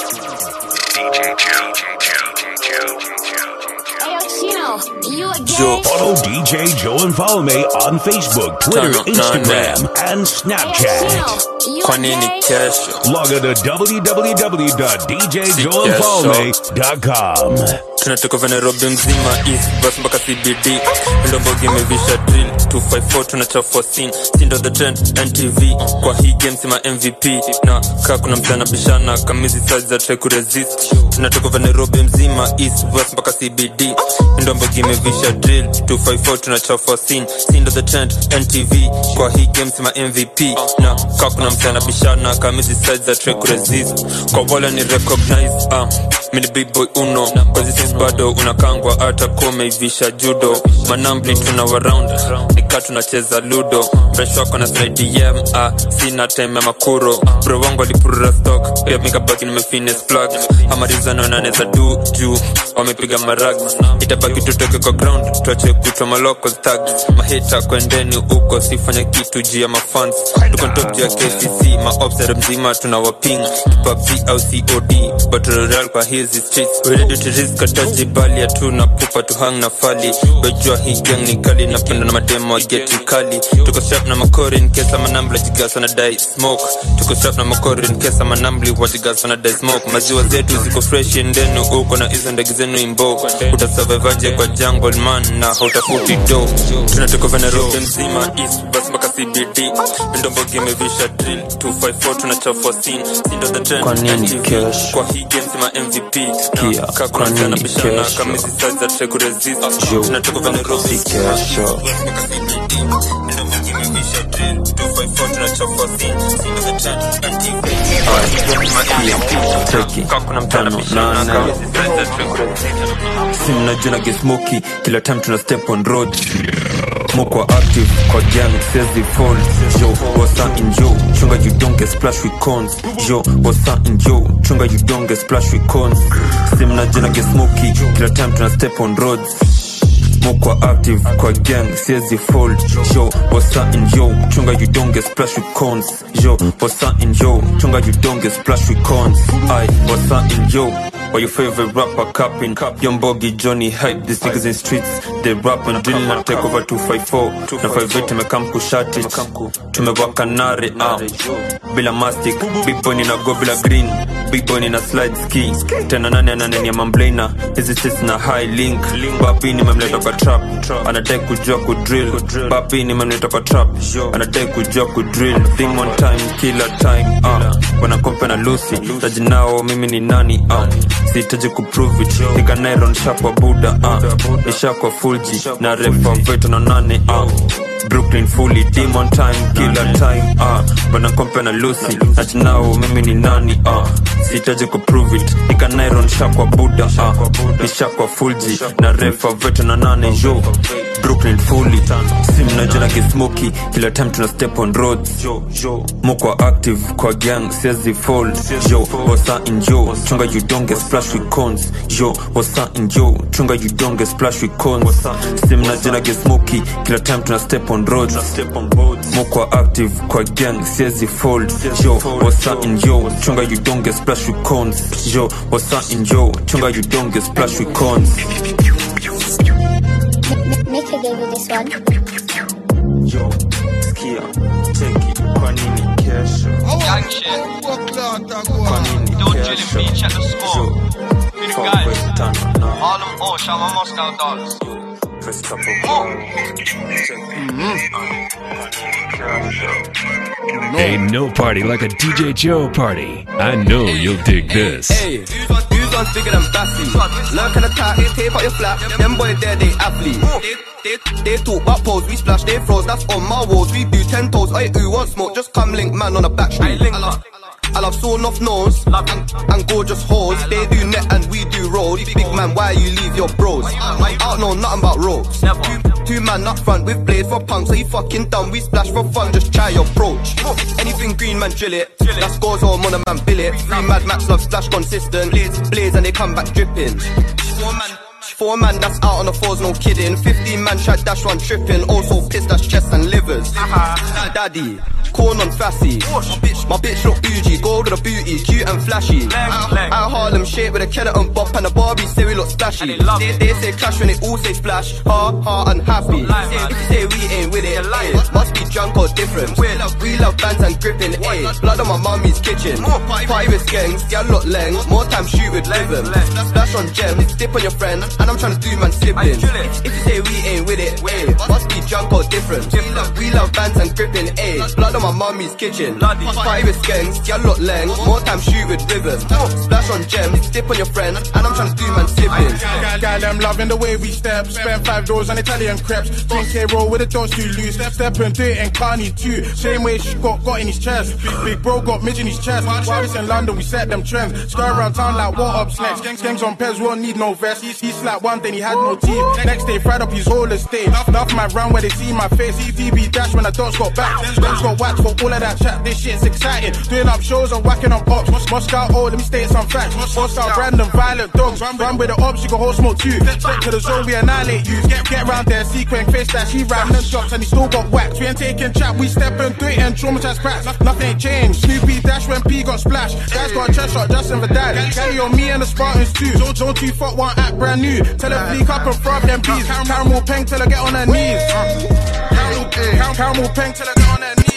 Joe. Follow D J Joe and follow me on Facebook, Twitter, no, Instagram, no, no. and Snapchat. Kwa nini kesho? Log on to w w w dot d j joe and follow me dot com. Tunatoka Nairobi mzima East bus mpaka C B D. Ndo bogi imevisha drill two five four tunachafua scene. Sindo the trend N T V. Kwa hii game sima M V P. Na kaa kuna mtana bishana kamizi size za try kuresist. Tunatoka Nairobi mzima East bus mpaka C B D. Ndo bogi imevisha drill two five four tunachafua scene. Sindo the trend N T V. Kwa hii game sima M V P. Na kaa kuna mtana bishana kamizi size za try kuresist. Kwa wala ni recognize ah uh, mini big boy uno. Kwa zisi bado unakangwa hata kome ivisha judo. Manambli tuna waround nika tunacheza ludo. Fresh wako na slide D M ah sina time ya makuro. Bro wangu alipurura stock pia mika bagi nimefines plug. Hamariza na naneza du juu wamepiga marag. Itabaki tutoke kwa ground tuache kutwa maloko tags. Mahita kwendeni uko sifanya kitu jia mafans. Tuko top jia K C C maobsere mzima tunawaping. Tupa B au C O D Battle Royale kwa hizi streets. We ready to risk ataji bali ya tu na pupa tu hang na fali. Wejua hii gang ni kali na penda na mademo wa geti kali. Tuko strap na makori in case ama nambla jigasa na die smoke. Tuko strap na makori in case ama nambli wajigasa na die smoke. Maziwa zetu ziko fresh ndenu uko na izo ndegi zenu imbo. Utasurvivaje kwa jungle man na hautafuti do. Tunatoka Nairobi mzima East bus mpaka C B D. Ndombo game visha drill two five four tunachafua scene. Sindo the trend N T V. Kwa hii game sima M V P. Na kakuna jana bishana kamisi size za try kuresist. Tunatoka Nairobi kesho. Kakuna mtana bishana Simna juna get smoky kila time tuna step on road. Moko active kwa gang says the fall. Yo, what's up in yo? Chunga you don't get splashed with cons. Yo, what's up in yo? Chunga you don't get splashed with cons. Simna juna get smoky kila time tuna step on roads. Moko active kwa gang says the fall. Yo, what's up in yo? Chunga you don't get splashed with cons. Yo, what's up in yo? Chunga you don't get splashed with cons. Aye, what's up in yo? Or your favorite rapper capping Young Boggy, Johnny Hype, these niggas in streets. They rap and drill and take over two five four. Na five eight tumekam kushat it. Tumewaka nare ah bila mastic. Big boy nina go bila green. Big boy nina slide ski. Tena nane nane ni mamblena. Hizi sits na high link. Babi ni memleta kwa trap. Anadai kujua kudrill. Babi ni memleta kwa trap. Anadai kujua kudrill. Thing one time, killer time ah Wana kompe na Lucy. Taji nao mimi ni nani ah Sitaji kuprove it. Nika nairon sharp wa Buddha uh. Isha kwa Fuji na refa veto na nane uh. Brooklyn fully demon time killer time uh. Bana kompe na Lucy. Ati nao mimi ni nani uh. sitaje ku prove it ikanairon shakwa buda uh, ishakwa fulji na refa veto na nane yo Brooklyn fully sim na jana get smoky kila time tuna step on roads moko active kwa gang siezi fold yo wasa in yo chunga you don't get splash with cons yo wasa in yo chunga you don't get splash with cons sim na jana get smoky kila time tuna step on roads moko active kwa gang siezi fold yo wasa in yo chunga you don't get splash with cons yo wasa in yo chunga you don't get splash with cons. Make a go with this one. Yo, skia, take it, kwa nini kesho? Gang shit. Kwa nini Don't chill kesho? and be check the score. Feeling guys. All them oh, shout my Moscow dollars. Press couple Ain't no party like a D J Joe party. I know you'll dig this. Hey, who's one, who's one bigger than Bassy? Lurk on the top, they tape out your flap. Them boys there, they athlete. They, they, they talk about pose, we splash, they froze. That's on my walls, we do ten toes. Oi, who want smoke? Just come link man on the back street. I love, I love sawn off nose and, and gorgeous hoes. They do net and we do road. Big man, why you leave your bros? I don't know nothing about roads. Two, two man up front with blades for punk, so you fucking dumb. We splash for fun, just try your approach. Anything green man, drill it. That scores all on a man, bill it. Three mad max love splash consistent. Blades, blades and they come back dripping. Four man. Four man that's out on the fours, no kidding. Fifteen man tried dash one tripping. Also pissed, that's chest and livers. Uh-huh. Daddy, corn on Fassy. My bitch look bougie, gold with a booty, cute and flashy. Out Harlem shape with a Kenneton bop and a Barbie say we look splashy. They, they say clash when they all say splash. Ha ha unhappy. If you say we ain't with it, eh, must be drunk or different. We love, we love bands and gripping, eh. Blood on my mummy's kitchen. Party with gangs, yeah lot leng. More time shoot with rhythm. Splash on gems, dip on your friend. And I'm trying to do man slipping. If, if you say we ain't with it, eh, must be drunk or different. We love, we love bands and gripping, eh. Blood on my mummy's kitchen. Party with gangs, yeah lot leng. More time shoot with rhythm. Splash on gems, dip on your friend. And I'm trying to do man slipping. Guy, them loving the way we step. Spend five doors on Italian crepes. ten K roll with the dots too loose. Step, step and do it and Carney too. Same way she got got in his chest. Big, big bro got midge in his chest. While it's in London, we set them trends. Stir around town like what up's next. Gangs on Pez won't need no vest. He, he slapped one, then he had no teeth. Next day, fried up his whole estate. Enough my round where they see my face. T V dash when the dots got back. Dots got whacked for all of that chat. This shit's exciting. Doing up shows and whacking up ops. Moscow, oh, let me state some facts. Moscow, random violent dogs. Run with the ops, you can hold smoke too. Step to the zone, we annihilate you. Get, get round there, sequence, face that. She ran them shots and he still got whacked. We ain't taking chat, we step and do it and traumatized cracks. Nothing ain't changed. Snoopy dash when P got splashed. Guys got a chest shot, Justin Vidal. Kelly on me and the Spartans too. Zone two, fuck one act brand new. Tell her fleek up and throw them bees. Caramel peng till I get on her knees. Caramel, caramel peng till I get on her knees.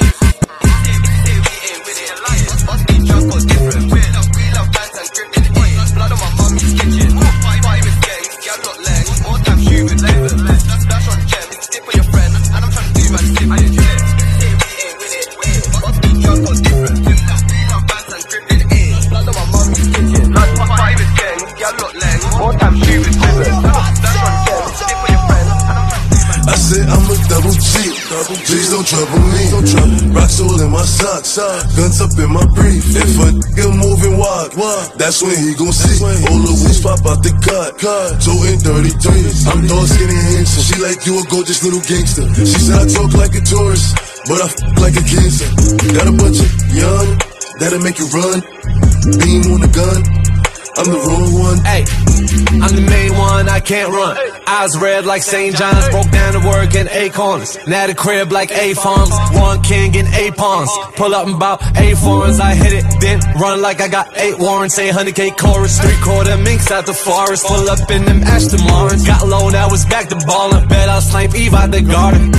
Must be drunk or different. We love, we love bands and gripping. Blood on my mummy's kitchen. Party with gangs, yeah, not legs. More time shoot with labels. Splash on gems, dip on your friend. And I'm trying to do my slipping. Say we ain't with it. Must be drunk or different. We love bands and gripping. Blood on my mummy's kitchen. Party with gangs, yeah, not legs. More time shoot with labels. Splash on gems, dip on your friend. And I'm trying to do my I said I'm a double G. Please don't trouble me. Rocks all in my socks. Guns up in my brief. If a nigga moving wild, that's when he gon' see. All the wheels pop out the cut. Two and thirty-three. I'm dark skinny handsome. She like you a gorgeous little gangster. She said I talk like a tourist, but I f like a cancer. Got a bunch of young that'll make you run. Beam on the gun. I'm the wrong one. Hey, I'm the main one, I can't run. Eyes red like Saint John's. Broke down to work in eight corners. Now the crib like eight farms. One king in eight pawns. Pull up in about eight foreigns. I hit it, then run like I got eight warrants. Say one hundred K chorus. Three quarter minks out the forest. Pull up in them Aston Martins. Got low, now was back to ballin'. Bet I'll snipe Eve out the garden.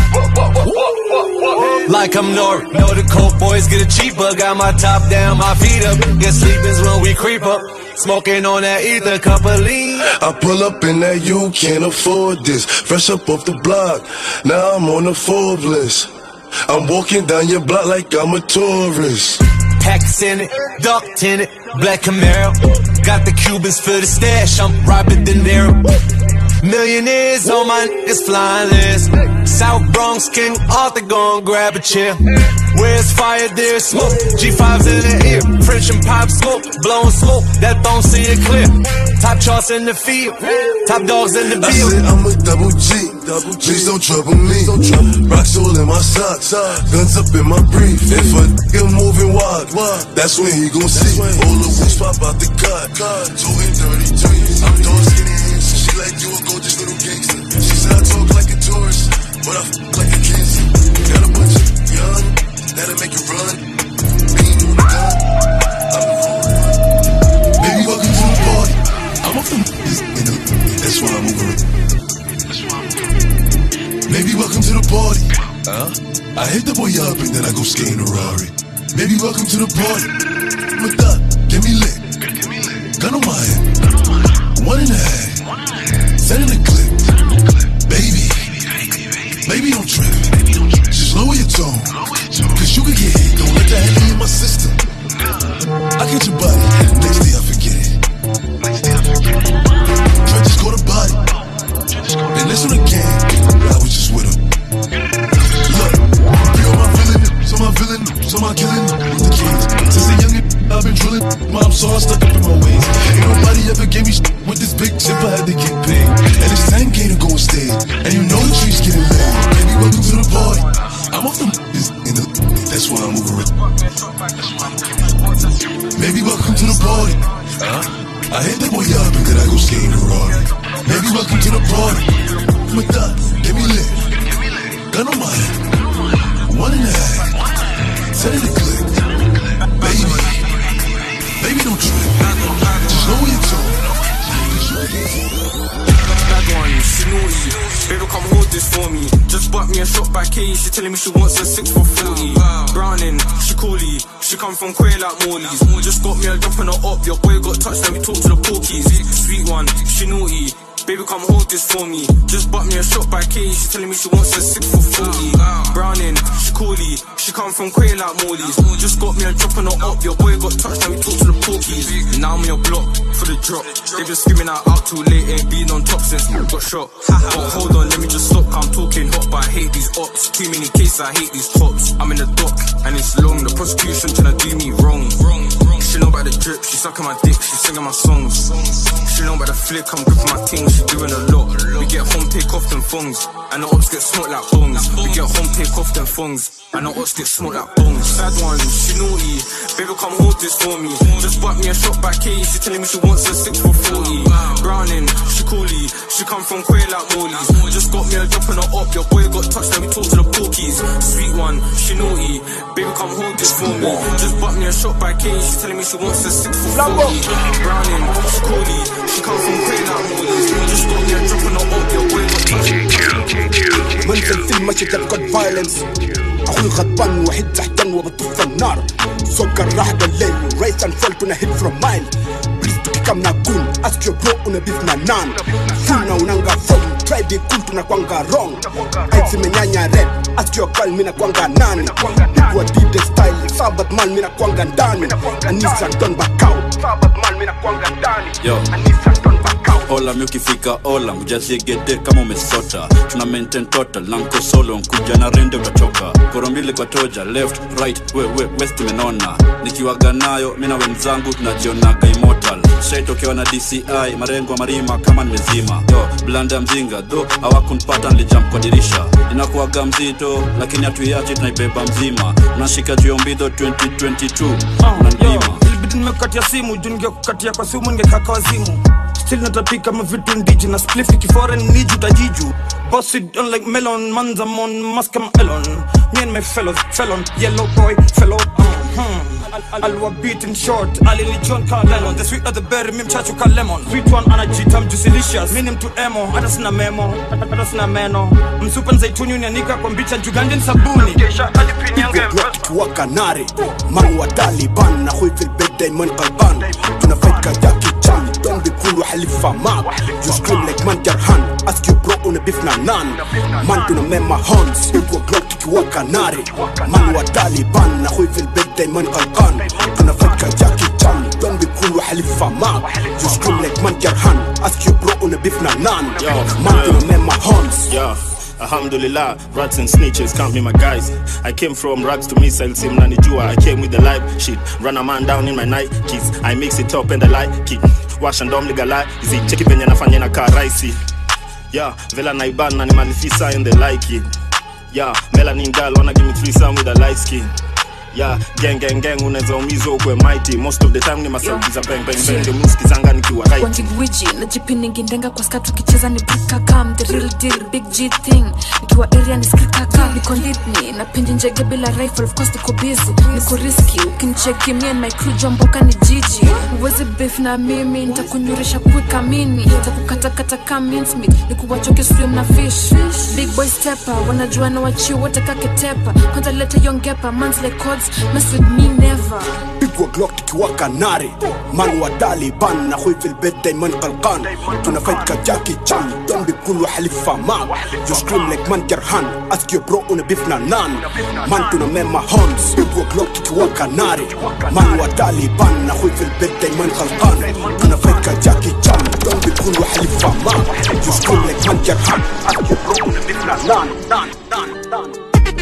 Like I'm Nori. Know the coke boys get a cheaper. Got my top down, my feet up. Get sleepin's when we creep up. Smoking on that ether, cup of lean. I pull up in that you can't afford this. Fresh up off the block, now I'm on the Forbes list. I'm walking down your block like I'm a tourist. Packs in it, dark tinted, black Camaro. Got the Cubans for the stash, I'm Robert De Niro. Millionaires on my niggas flying list. South Bronx, King Arthur gon' grab a chair. Where's fire, there's smoke. G fives in the ear, French and pop smoke, blowing smoke that don't see it clear. Top charts in the field, top dogs in the I field. said I'm a double G, double G. Please don't trouble me. Don't trouble. Rocks all in my socks, guns up in my brief. If a nigga moving wild, that's when he gon' see. All the wheels pop out the car, two and thirty-three. I'm dark skinny, so she like you a gorgeous little gangster. She said I talk like a tourist, but I f like a cancer. Got a bunch of young, that'll make you run. Being on the gun, I'm the wrong one. Baby, welcome to the party. I'm off the this, you know, that's why I'm over it. Baby, welcome to the party. Huh? I hit the boy up and then I go skate in a Rari. Baby, welcome to the party. With that, get me lit. Gun on my head. One and a half. Send in the clip. Baby. Baby, don't trip. Just lower your tone. Cause you can get hit. Don't let that heavy in my system. I get your body. Next day I forget it. Try just call the body. And listen again. I was just with him. Look, you know my villain, so my villain, so my killing with the kids. Since a youngin', I've been drilling. Mom saw stuck up in my ways. Ain't nobody ever gave me shit with this big chip. I had to get paid. And it's ten K to go and stay. And you know the trees getting laid. Baby, welcome to the party. I'm off the in the. That's why I'm over it. Baby, welcome to the party. Huh? I hit the boy up and then I go skate in a Rari. Baby, welcome to the party. With that, get me lit. Gun on my head. One and a half. Send in the clip. Baby. Baby, don't trip. Just lower your tone. Bad one, she naughty. Baby, come hold this for me. Just bought me a shot by K. She telling me she wants a six for forty. Browning, she coolie. She come from Quay like Morley's. Just got me a jump on the up. Your boy got touched, let me talk to the porkies. Sweet one, she naughty. Baby, come hold this for me. Just bought me a shot by K. She telling me she wants a six for forty. Browning, she coolie. She come from Quay like Morley's. Just got me a drop on the up. Your boy got touched, now we talk to the porkies. Now I'm on your block for the drop. They been screaming out out too late. Ain't been on top since got shot. But hold on, let me just stop. I'm talking hot, but I hate these ops. Too many cases, I hate these cops. I'm in the dock and it's long. The prosecution tryna do me wrong. She know about the drip. She sucking my dick. She singing my songs. She know about the flick. I'm gripping my ting. She doing a lot. We get home, take off them thongs, and the ops get smoked like bongs. We get home, take off them thongs, and the ops get smoked like bongs. Bad one, she naughty. Baby, come hold this for me. Just bought me a shot by K. She telling me she wants a six for forty. Browning, she coolie. She come from Quay like Morley's. Just got me a drop on the up. Your boy got touched, let me talk to the porkies. Sweet one, she naughty. Baby, come hold this for me. Just bought me a shot by K. She telling me she wants a six for forty. Browning, she coolie. She come from Quay like Morley's. Just got me a drop on the up. Your boy got touched. منزل في المشهد got violence. أخوي غضبان وحيد زحتان وبطف النار. سكر راح بالليل race and fall tuna hit from mile. Please tukikam na gun ask your bro una beef na nan. Funa unanga from try be cool tuna kwanga wrong. Aitsi menyanya red ask your girl mina kwanga nani. Nikuwa did style sabat man mina kwanga ndani. Anisa don bakao sabat man mina kwanga ndani. Anisa don bakao. Ola mi ukifika ola mjazie gede kama umesota. Tuna maintain total lanko solo nkuja na rende utachoka. Korombili kwa toja left right we we west menona. Nikiwaga nayo mina wenzangu tunajionaga immortal. Straight ukiwa na D C I marengo marima kama nimezima. Yo blanda mzinga do hawakunipata nilijump kwa dirisha. Inakuwaga mzito lakini hatuiachi tunaibeba mzima. Unashika juu mbido twenty twenty-two unanima. Ilibidi nimekatia simu juu ningekukatia kwa simu ningekaka wazimu. Still natapika mavitu ndiji na spliff kiforeign niju tajiju. Boss it on like melon, man's I'm on mask I'm Elon. Me and my fellows, felon, yellow boy, fellow. Uh-huh. Alwa beat in short, alili John Carl Lennon. The sweet of the berry, mim chachu ka lemon. Sweet one anajita mjusilicious, minim to emo. Hata sina memo, hata sina meno. Msupa nzaituni unianika kwa mbicha njuganje sabuni. Igwe block kiwa kanari Man wa Taliban na hui fil bed diamond qalban. Tuna fight ka Jackie Chan. Don't be cool wa halifa map. You scream like man jarhan. Ask your bro una beef na nan. Man tuna mema horns. Igwe block kiwa kanari Man wa Taliban na hui fil bed diamond qalban. Tuna fight ka Jackie Chan. Don't be cool wa halifa map. You scream like man jarhan. Ask your bro una beef na nan. Man tuna mema horns. Alhamdulillah, rats and snitches can't be my guys. I came from rags to missiles, sim nanijua. I came with the live shit, run a man down in my Nikes. I mix it up and I like it. Wash and dom nigga like, is it cheki penye nafanya na kaa raisi. Yeah, vela naiban na ni malifisa and they like it. Yeah, melanin girl wanna give me threesome with a light skin. Yeah, gang gang gang unaweza umizwa ukwe mighty. Most of the time ni masauti za bang bang bang. Ndio music zanga nikiwa right. Wangi gwiji, najipiningi ndenga kwa skatu kicheza ni pika kam. The real deal, big G thing. Nikiwa area ni skrika kam. Niko litni, napindi njege bila rifle. Of course niko busy, niko risky. Ukinicheki me and my crew jomboka ni jiji. Uwezi beef na mimi, nitakunyurisha kuweka mini. Nitakukata kata kama mincemeat, nikuwachoke swim na fish. Big boy stepper, wanajua na wachiu wote kaketepa. Kwanza leta young gepa, man's like cods. Mess with me never. Pigwa Glock tukiwaka nare. Man wa Taliban na hui fil bed daiman qalqan. Tuna fight ka Jackie Chan. Don't be cool wa halifa man. You scream like man jarhan. Ask your bro una beef na nan. Man tuna mema horns. Pigwa Glock tukiwaka nare. Man wa Taliban na hui fil bed daiman qalqan. Tuna fight ka Jackie Chan. Don't be cool wa halifa man. You scream like man jarhan. Ask your bro una beef na nan. Nan nan nan.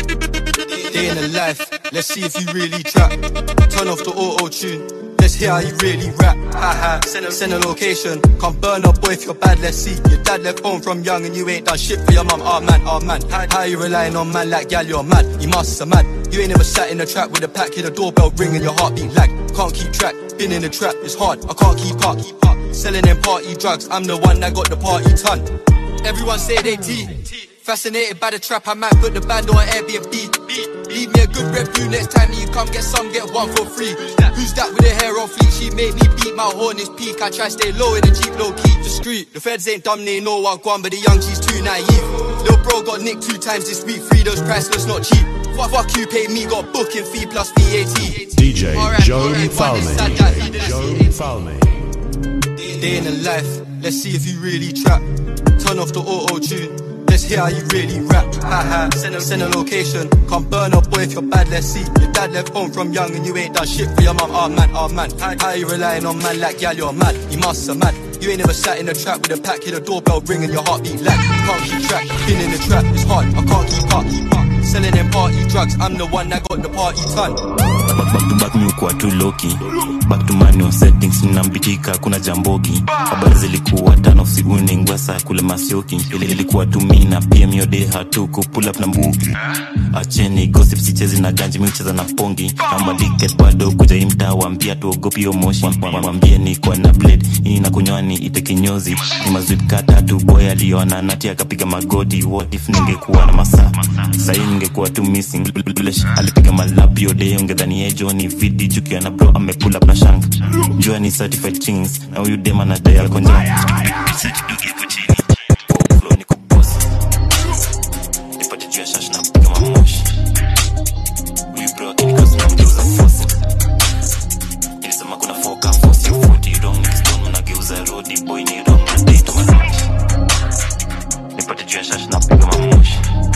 Day in the life, let's see if you really trap. Turn off the auto-tune, let's hear how you really rap. Haha, send a, send a location, come burn up boy if you're bad, let's see. Your dad left home from young and you ain't done shit for your mum, oh man, oh man. How you relying on man like gal, you're mad, you must have mad. You ain't never sat in a trap with a pack, hear the doorbell ring and your heartbeat lag. Can't keep track, been in the trap, it's hard, I can't keep up. Selling them party drugs, I'm the one that got the party ton. Everyone say they T, fascinated by the trap, I might put the band on Airbnb. Leave me a good review next time you come get some, get one for free. Who's that with the hair on fleek? She made me beat my horn is peak. I try stay low in the Jeep, low key, discreet. The feds ain't dumb, they know what gone, but the young G's too naive. Lil bro got nicked two times this week, free those priceless, not cheap. Fuck, fuck you, pay me, got booking fee plus V A T. D J Joe Falme. D J Joe Falme. Day in the life, let's see if you really trap. Turn off the auto-tune, let's hear how you really rap. Haha, send a, send a location, come burn up boy if you're bad, let's see. Your dad left home from young and you ain't done shit for your mum, oh man, oh man. How you relying on man like gal, you're mad, you must have mad. You ain't never sat in a trap with a pack, hear the doorbell ring and your heartbeat lag. Can't keep track, been in the trap, it's hard, I can't keep up. Selling them party drugs, I'm the one that got the party ton. Back, back to back mi ukuwa too low-key. Back to manual settings, ninambitika kuna jambogi. Habari zilikuwa tano usiguni ngwasa kule masioki. Ilikuwa tu mi na P M yode hatuku pull up na mbugi. Acheni gossip sichezi na ganji mi ucheza na pongi. Kama diket bado kuja imta wambia tuogopi yo moshi. Wambie ni kwa na blade, hii na kunywani ite kinyozi. Ni mazwip kata tu boy aliona nati akapiga magoti. What if ningekuwa na masa sahi ningekuwa tu missing. Alipiga malap yode ungedhani ejo ni vidi juki na bro ame pull up na shank. Jua ni certified chings na huyu dema na daya konja. Seti dugi kuchini flow ni kubosi. Nipate jua shash na piga mamoshi. Huyu bro akinikosi na mgeuza fosi. Nilisema kuna foka fosi ya forty wrong next stone unageuza roadi boy ni wrong na day to masaji. Nipate jua shash na piga mamoshi.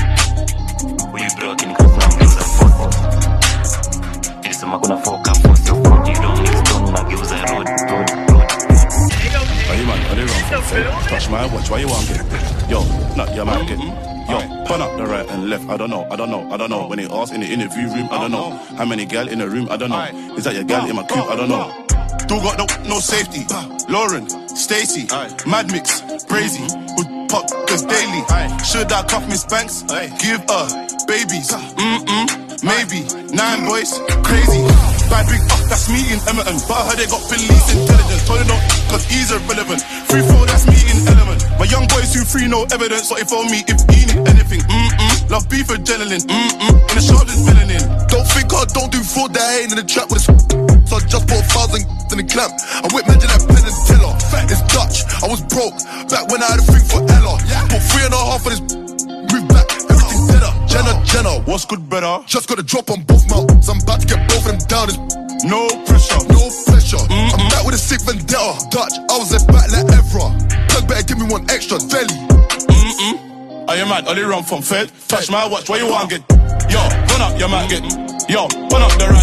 Huyu bro akinikosi na mgeuza fosi. Nilisema kuna foka fosi ya forty wrong next stone unageuza roadi roadi roadi. Are you man? Are they wrong for it? Touch my watch. Why you want it? Yo, not your man. Get yo, turn up the right and left. I don't know. I don't know. I don't know. When they ask in the interview room, I don't know. How many gal in the room? I don't know. Is that your gal in my coupe? I don't know. Still got no no safety. Lauren, Stacy, Mad Mix, Crazy, would pop cause daily. Should I cuff Miss Banks? Give her babies. Mm mm. Maybe nine boys, crazy. Bad big up, that's me in Emerton. But I heard they got police intelligence. Told them don't, cause he's irrelevant. Free four, that's me in Element. My young boys who free, no evidence. So if on me, if he need anything. Mm-mm. Love beef adrenaline. Mm-mm. In the shoulders, melanin. Don't think I don't do fraud, that I ain't in the trap with a so I just bought a thousand in the clamp. I went imagine that pen and teller. It's Dutch, I was broke. Back when I had a thing for Ella. Put three and a half of this. Move back, everything deader. Jenna, Jenna, what's good, better? Just got a drop on both my ups. I'm about to get both of them down. It's no pressure, no pressure. Mm-mm. I'm back with a sick vendetta. Dutch, I was left back like Evra. Plug better give me one extra, Deli. Mm-mm. Are you mad? Are they run from Fed? Touch my watch, where you want get? Yo, run up, your man get. Yo, run up the right and left.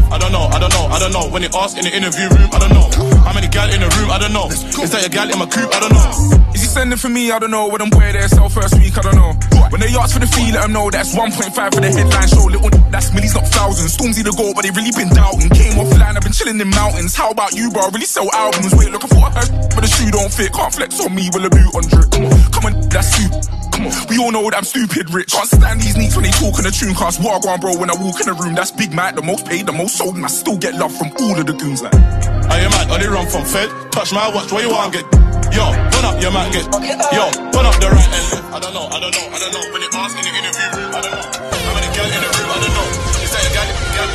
I don't know, I don't know, I don't know. When they ask in the interview room, I don't know. How many gal in the room, I don't know. Is that your gal in my coupe, I don't know. Is he sending for me? I don't know. When I'm where they sell first week, I don't know. When they ask for the fee, let them know that's one point five for the headline show. Little that's millies, not thousands. Stormzy the goal, but they really been doubting. Came offline, I've been chilling in mountains. How about you, bro? Really sell albums. Wait, look, I thought I heard, but the shoe don't fit. Can't flex on me with a boot on drip. Come on, come on, that's you. Come on, we all know that I'm stupid rich. Can't stand these neats when they talk in the tune cast. Walk on, bro, when I walk in the room. That's Big Mike, the most paid, the most sold, and I still get love from all of the goons. Like, are you mad? Are they run from Fed? Touch my watch, where you want get? Yo, turn up your man get. Yo, turn up the right and left. I don't know, I don't know, I don't know. When they ask in the interview room, I don't know. How many girls in the room, I don't know. Is that a guy?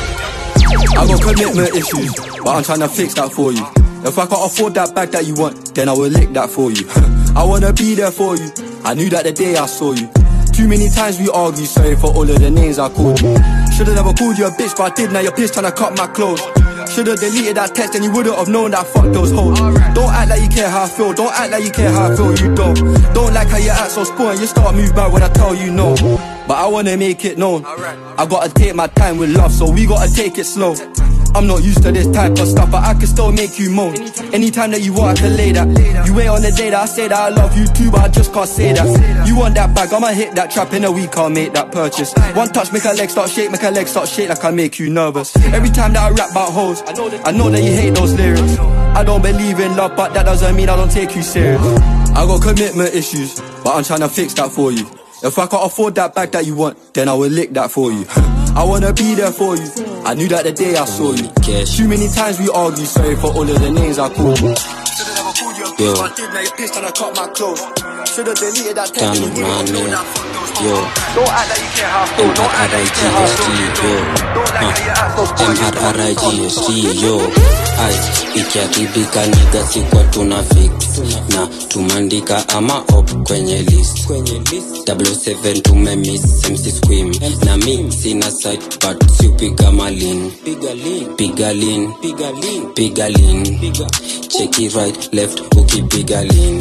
I got commitment issues, but I'm trying to fix that for you. If I can't afford that bag that you want, then I will lick that for you. I wanna be there for you. I knew that the day I saw you. Too many times we argue, sorry for all of the names I called you. Should've never called you a bitch, but I did, now you're pissed trying to cut my clothes. Should've deleted that text and you wouldn't have known that fuck those hoes. Don't act like you care how I feel, don't act like you care how I feel, you don't. Don't like how you act so spoiled, you start move back when I tell you no. But I wanna make it known, I gotta take my time with love, so we gotta take it slow. I'm not used to this type of stuff, but I can still make you moan. Anytime that you want, I can lay that. You wait on the day that I say that I love you too, but I just can't say that. You want that bag, I'ma hit that trap in a week, I'll make that purchase. One touch, make her leg start shake, make her leg start shake like I make you nervous. Every time that I rap about hoes, I know that you hate those lyrics. I don't believe in love, but that doesn't mean I don't take you serious. I got commitment issues, but I'm trying to fix that for you. If I can't afford that bag that you want, then I will lick that for you. I wanna be there for you. I knew that the day I saw you. Too many times we argue, sorry for all of the names I called you. Should've never called you a bitch, but I did, now you're pissed and I cut my clothes. Should've deleted that text and you wouldn't know that fuck those hoes. Don't act like you care how I feel, don't act like you care how I feel, you don't. Don't like how you act so spoiled. M R I G S T, yo. Ay, ikiharibika nigga sikuwa tuna fix. Na tumandika ama op kwenye list. double oh seven tumemiss M C Squim. Na mi sina site but si upiga malin. Piga lean, piga lean. Check it right, left, ukipiga lean.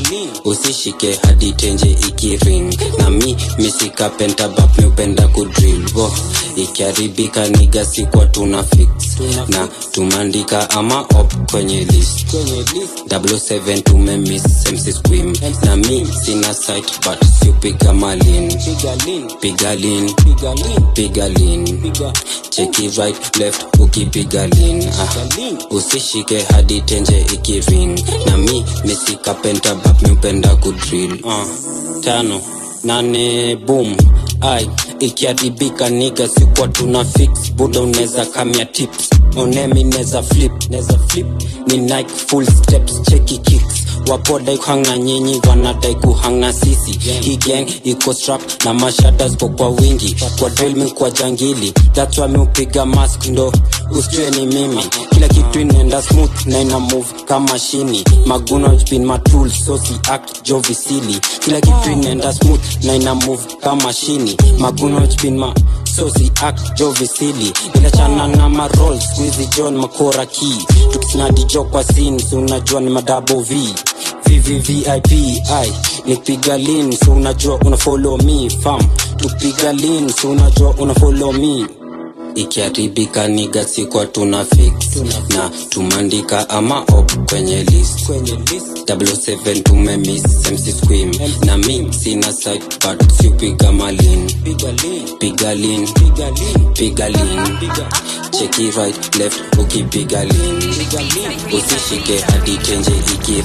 Usishike hadi tenje ikiring. Na mi misika penta bap mi upenda kudrill. Wo, ikiharibika nigga sikuwa tuna fix. Na tumandika ama op kwenye list. double oh seven tumemiss M C Squim. Na mi sina site but si upiga malin. Piga lean, piga lean. Check it right, left, ukipiga lean. Ah, usishike hadi tenje ikiring. Na mi misika penta bap mi upenda kudrill. Ah, tano nane boom. Ay, ikiharibika nigga sikuwa tuna fix. Buda uneza kamia tips, onemi neza flip, neza flip. Ni Nike full steps, checky kicks. Wapoda kuhanga nyinyi, wanadai kuhanga sisi. Hii gang iko strap na mashadas po kwa wingi. Kwa drill mi kwa jangili, that's why mi upiga mask ndo usijue ni mimi. Kila kitu inaenda smooth na ina move kama shini. Maguna ujipin my tools, so si act jovi silly. Kila kitu inaenda smooth na ina move kama shini. Maguna ujipin my so si act jovi silly. Ila chana na ma rolls, squeezy John makora key. Tukisnadi jo kwa scene, so unajua ni madabo V. V V V I P, ay, nipiga lean, so unajua una follow me, fam. Tupiga lean, so unajua una follow me. Ikiharibika nigga sikuwa tuna fix. Na tumandika ama op kwenye list. double oh seven tumemiss M C Squim. Na mi sina site but si upiga malin. Piga lean, piga lean. Check it right, left, ukipiga lean. Usishike hadi tenje ikip.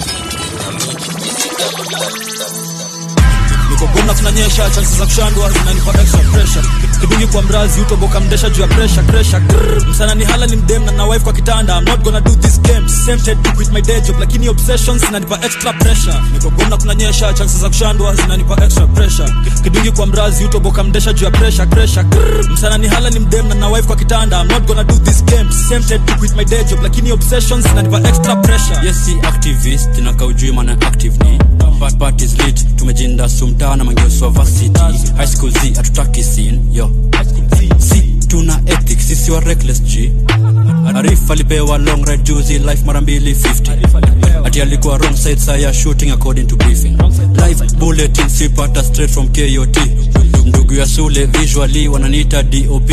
Niko gonna kunanyesha, chances za kushandwa zinanipa extra pressure. Kibingi kwa mrazi utoboka mdesha juu ya pressure, pressure. Grrr. Msana ni hala ni mdem na na wife kwa kitanda. I'm not gonna do this game, tempted to quit my day job. Lakini obsessions zinanipa extra pressure. Niko gonna kunanyesha, chances za kushandwa zinanipa extra pressure. Kibingi kwa mrazi utoboka mdesha juu ya pressure, pressure. Grrr. Msana ni hala ni mdem na na wife kwa kitanda. I'm not gonna do this game, tempted to quit my day job. Lakini obsessions zinanipa extra pressure. Yes, si activist, tinaka ujui mana active ni. But part is lit, tumejinda sumta na mangeoswa varsity. High school Z, atutaki scene, yo. Si, tuna ethics, sisi wa reckless G. Arif alipewa long ride juzi, life marambili fifty. Ati alikuwa wrong side, saya shooting according to briefing. Live bulletin, sipata straight from K O T. Ndugu ya Sule, visually, wananiita D O P.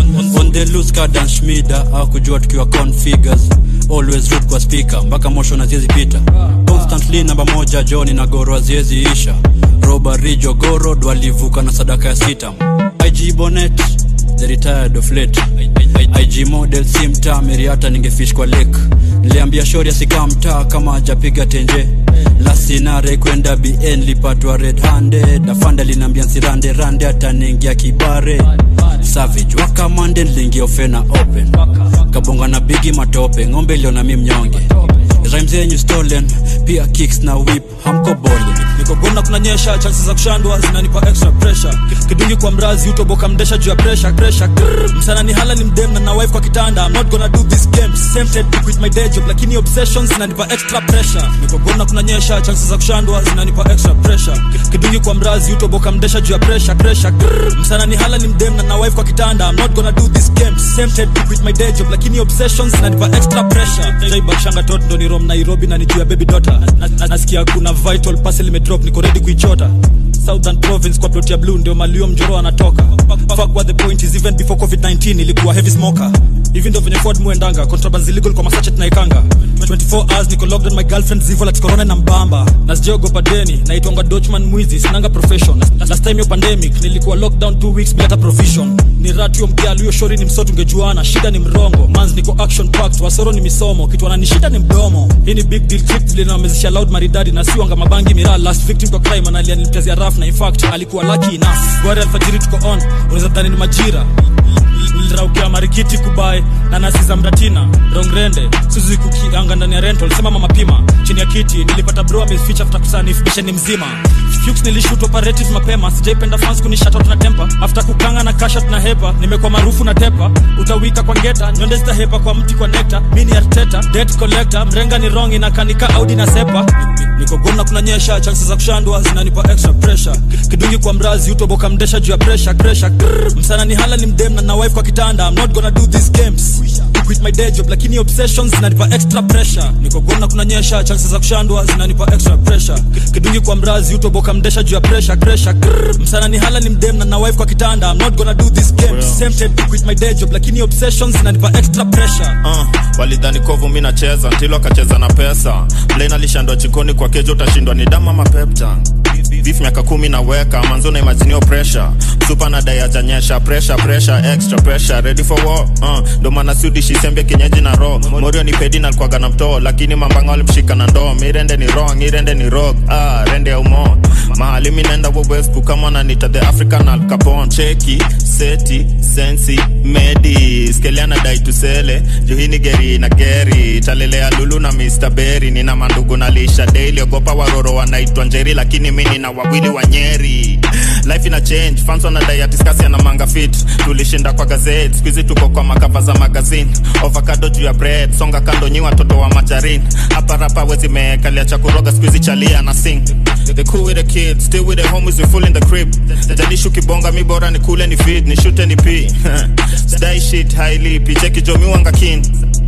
On the loose Kadan Schmida akujua tukiwa configures. Always root kwa speaker mpaka motion haziwezi pita. Constantly namba moja Johnny na Goro haziwezi isha. Robbery Jogoro walivuka na sadaka ya sita. I G Bonnet the retired of late. I G model simta meriata ningefish kwa lake. Niliambia shori asikamta kama hajapiga tenje. La sinare kwenda B N lipatwa red handed. Afanda linambia nsirande rande hata ningia kibare. Savage waka mande lingi ofena open. Kabonga na bigi matope ngombe liona mi mnyonge. Rhymes zenyu stolen pia kicks na whip hamko bole. Niko gonna kunanyesha chances za kushandwa zinanipa extra pressure. Kidungi kwa mrazi utoboka mdesha juu ya pressure pressure. Msana ni hala ni mdem na na wife kwa kitanda. I'm not gonna do this game. Tempted to quit my day job lakini obsessions zinanipa extra pressure. Niko gonna kunanyesha chances za kushandwa zinanipa extra pressure. Kidungi kwa mrazi utoboka mdesha juu ya pressure pressure. Msana ni hala ni mdem na na wife kwa kitanda. I'm not gonna do this game. Tempted to quit my day job lakini obsessions zinanipa extra pressure. Jai bakshanga tot ndo ni Rom Nairobi na nijua baby daughter. Nasikia kuna vital parcel imedrop niko ready kuichota. Southern province kwa plot ya blue ndio malio mjoro anatoka. Fuck what the point is, even before COVID nineteen ilikuwa heavy smoker. Even though venye Ford muendanga contraband illegal kwa masachet na ikanga. twenty-four hours niko locked on my girlfriend zivo like corona na mbamba. Nasjogopa deni naitwanga Dutchman mwizi sinanga profession. Last time yo pandemic nilikuwa lockdown two weeks bila hata provision. Ni ratio mgialu yo shori ni msoto ungejuana. Shida ni mrongo manz niko action packed wasoro ni misomo kitu wananishida ni mdomo. Hii ni big deal clip vile namezesha loud maridadi na siwanga mabangi miraa. Last victim kwa crime analia nilipezia rough na in fact alikuwa lucky enough. Gwari alfajiri tuko on unaweza dhani ni majira. Niliraukia marikiti kubai na nasi za mdatina rongrende Suzuki kukianga ndani ya rental sema mama pima chini ya kiti nilipata bro ameficha after kusanifu bisha ni mzima. Fuchs nilishoot operative mapema sijaipenda fans kunishout out na temper after kukanga na cash out na hepa nimekuwa maarufu na tepa utawika kwa ngeta nyonde zita hepa kwa mti kwa nectar mini Arteta debt collector mrenga ni wrong inakanika Audi na sepa. Niko gonna kunanyesha chances za kushandwa zinanipa extra pressure. Kidungi kwa mrazi utoboka mdesha juu ya pressure pressure. Msana ni hala ni mdem na na wife kwa kitanda. I'm not gonna do these games. To quit my day job lakini obsessions zinanipa extra pressure. Niko gonna kunanyesha chances za kushandwa zinanipa extra pressure. Kidungi kwa mrazi utoboka mdesha juu ya pressure pressure. Msana ni hala ni mdem na na wife kwa kitanda. I'm not gonna do these games. Tempted to quit my day job lakini obsessions zinanipa extra pressure. Uh, walidhani kovu mimi nacheza ntilo akacheza na pesa. Blaine alishandwa jikoni kwa kejo utashindwa ni dama mapepta. Beef miaka kumi na weka manzo na imagine pressure. Super na daya janyesha pressure pressure extra pressure ready for war. Uh, ndo maana sudi shisembe kinyeji na raw. Morio ni pedi na alikuwa na mtoo lakini mambanga walimshika na ndoo. Mirende ni wrong, irende ni rock. Ah, rende ya umo. Mahali mimi naenda West kama na nita the African Al Capone. Cheki, seti, sensi, medi. Skeliana dai tusele. Johini geri na geri. Talelea Lulu na mister Berry. Nina mandugu na lisha daily. Ogopa waroro wanaitwa Njeri lakini mimi na wawili wa Nyeri. Life ina change, fans wanadai atiskasi ya na manga fit. Tulishinda kwa gazette, squeezy tuko kwa makava za magazine. Avocado juu ya bread, songa kando nyi watoto wa majarin. Hapa rapa wezi mekalia cha kuroga squeezy chalia na sing. They cool with the kids, still with the homies, we full in the crib. Jalishu kibonga mi bora ni kule ni feed, ni shoot ni pee. Stay shit highly, picheki jo mi wanga kin.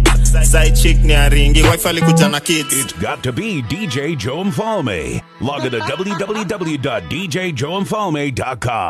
Side chick ni aringi, wife alikuja na kids. It's got to be D J Joe Mfalme. Log on to w w w dot d j joe mfalme dot com.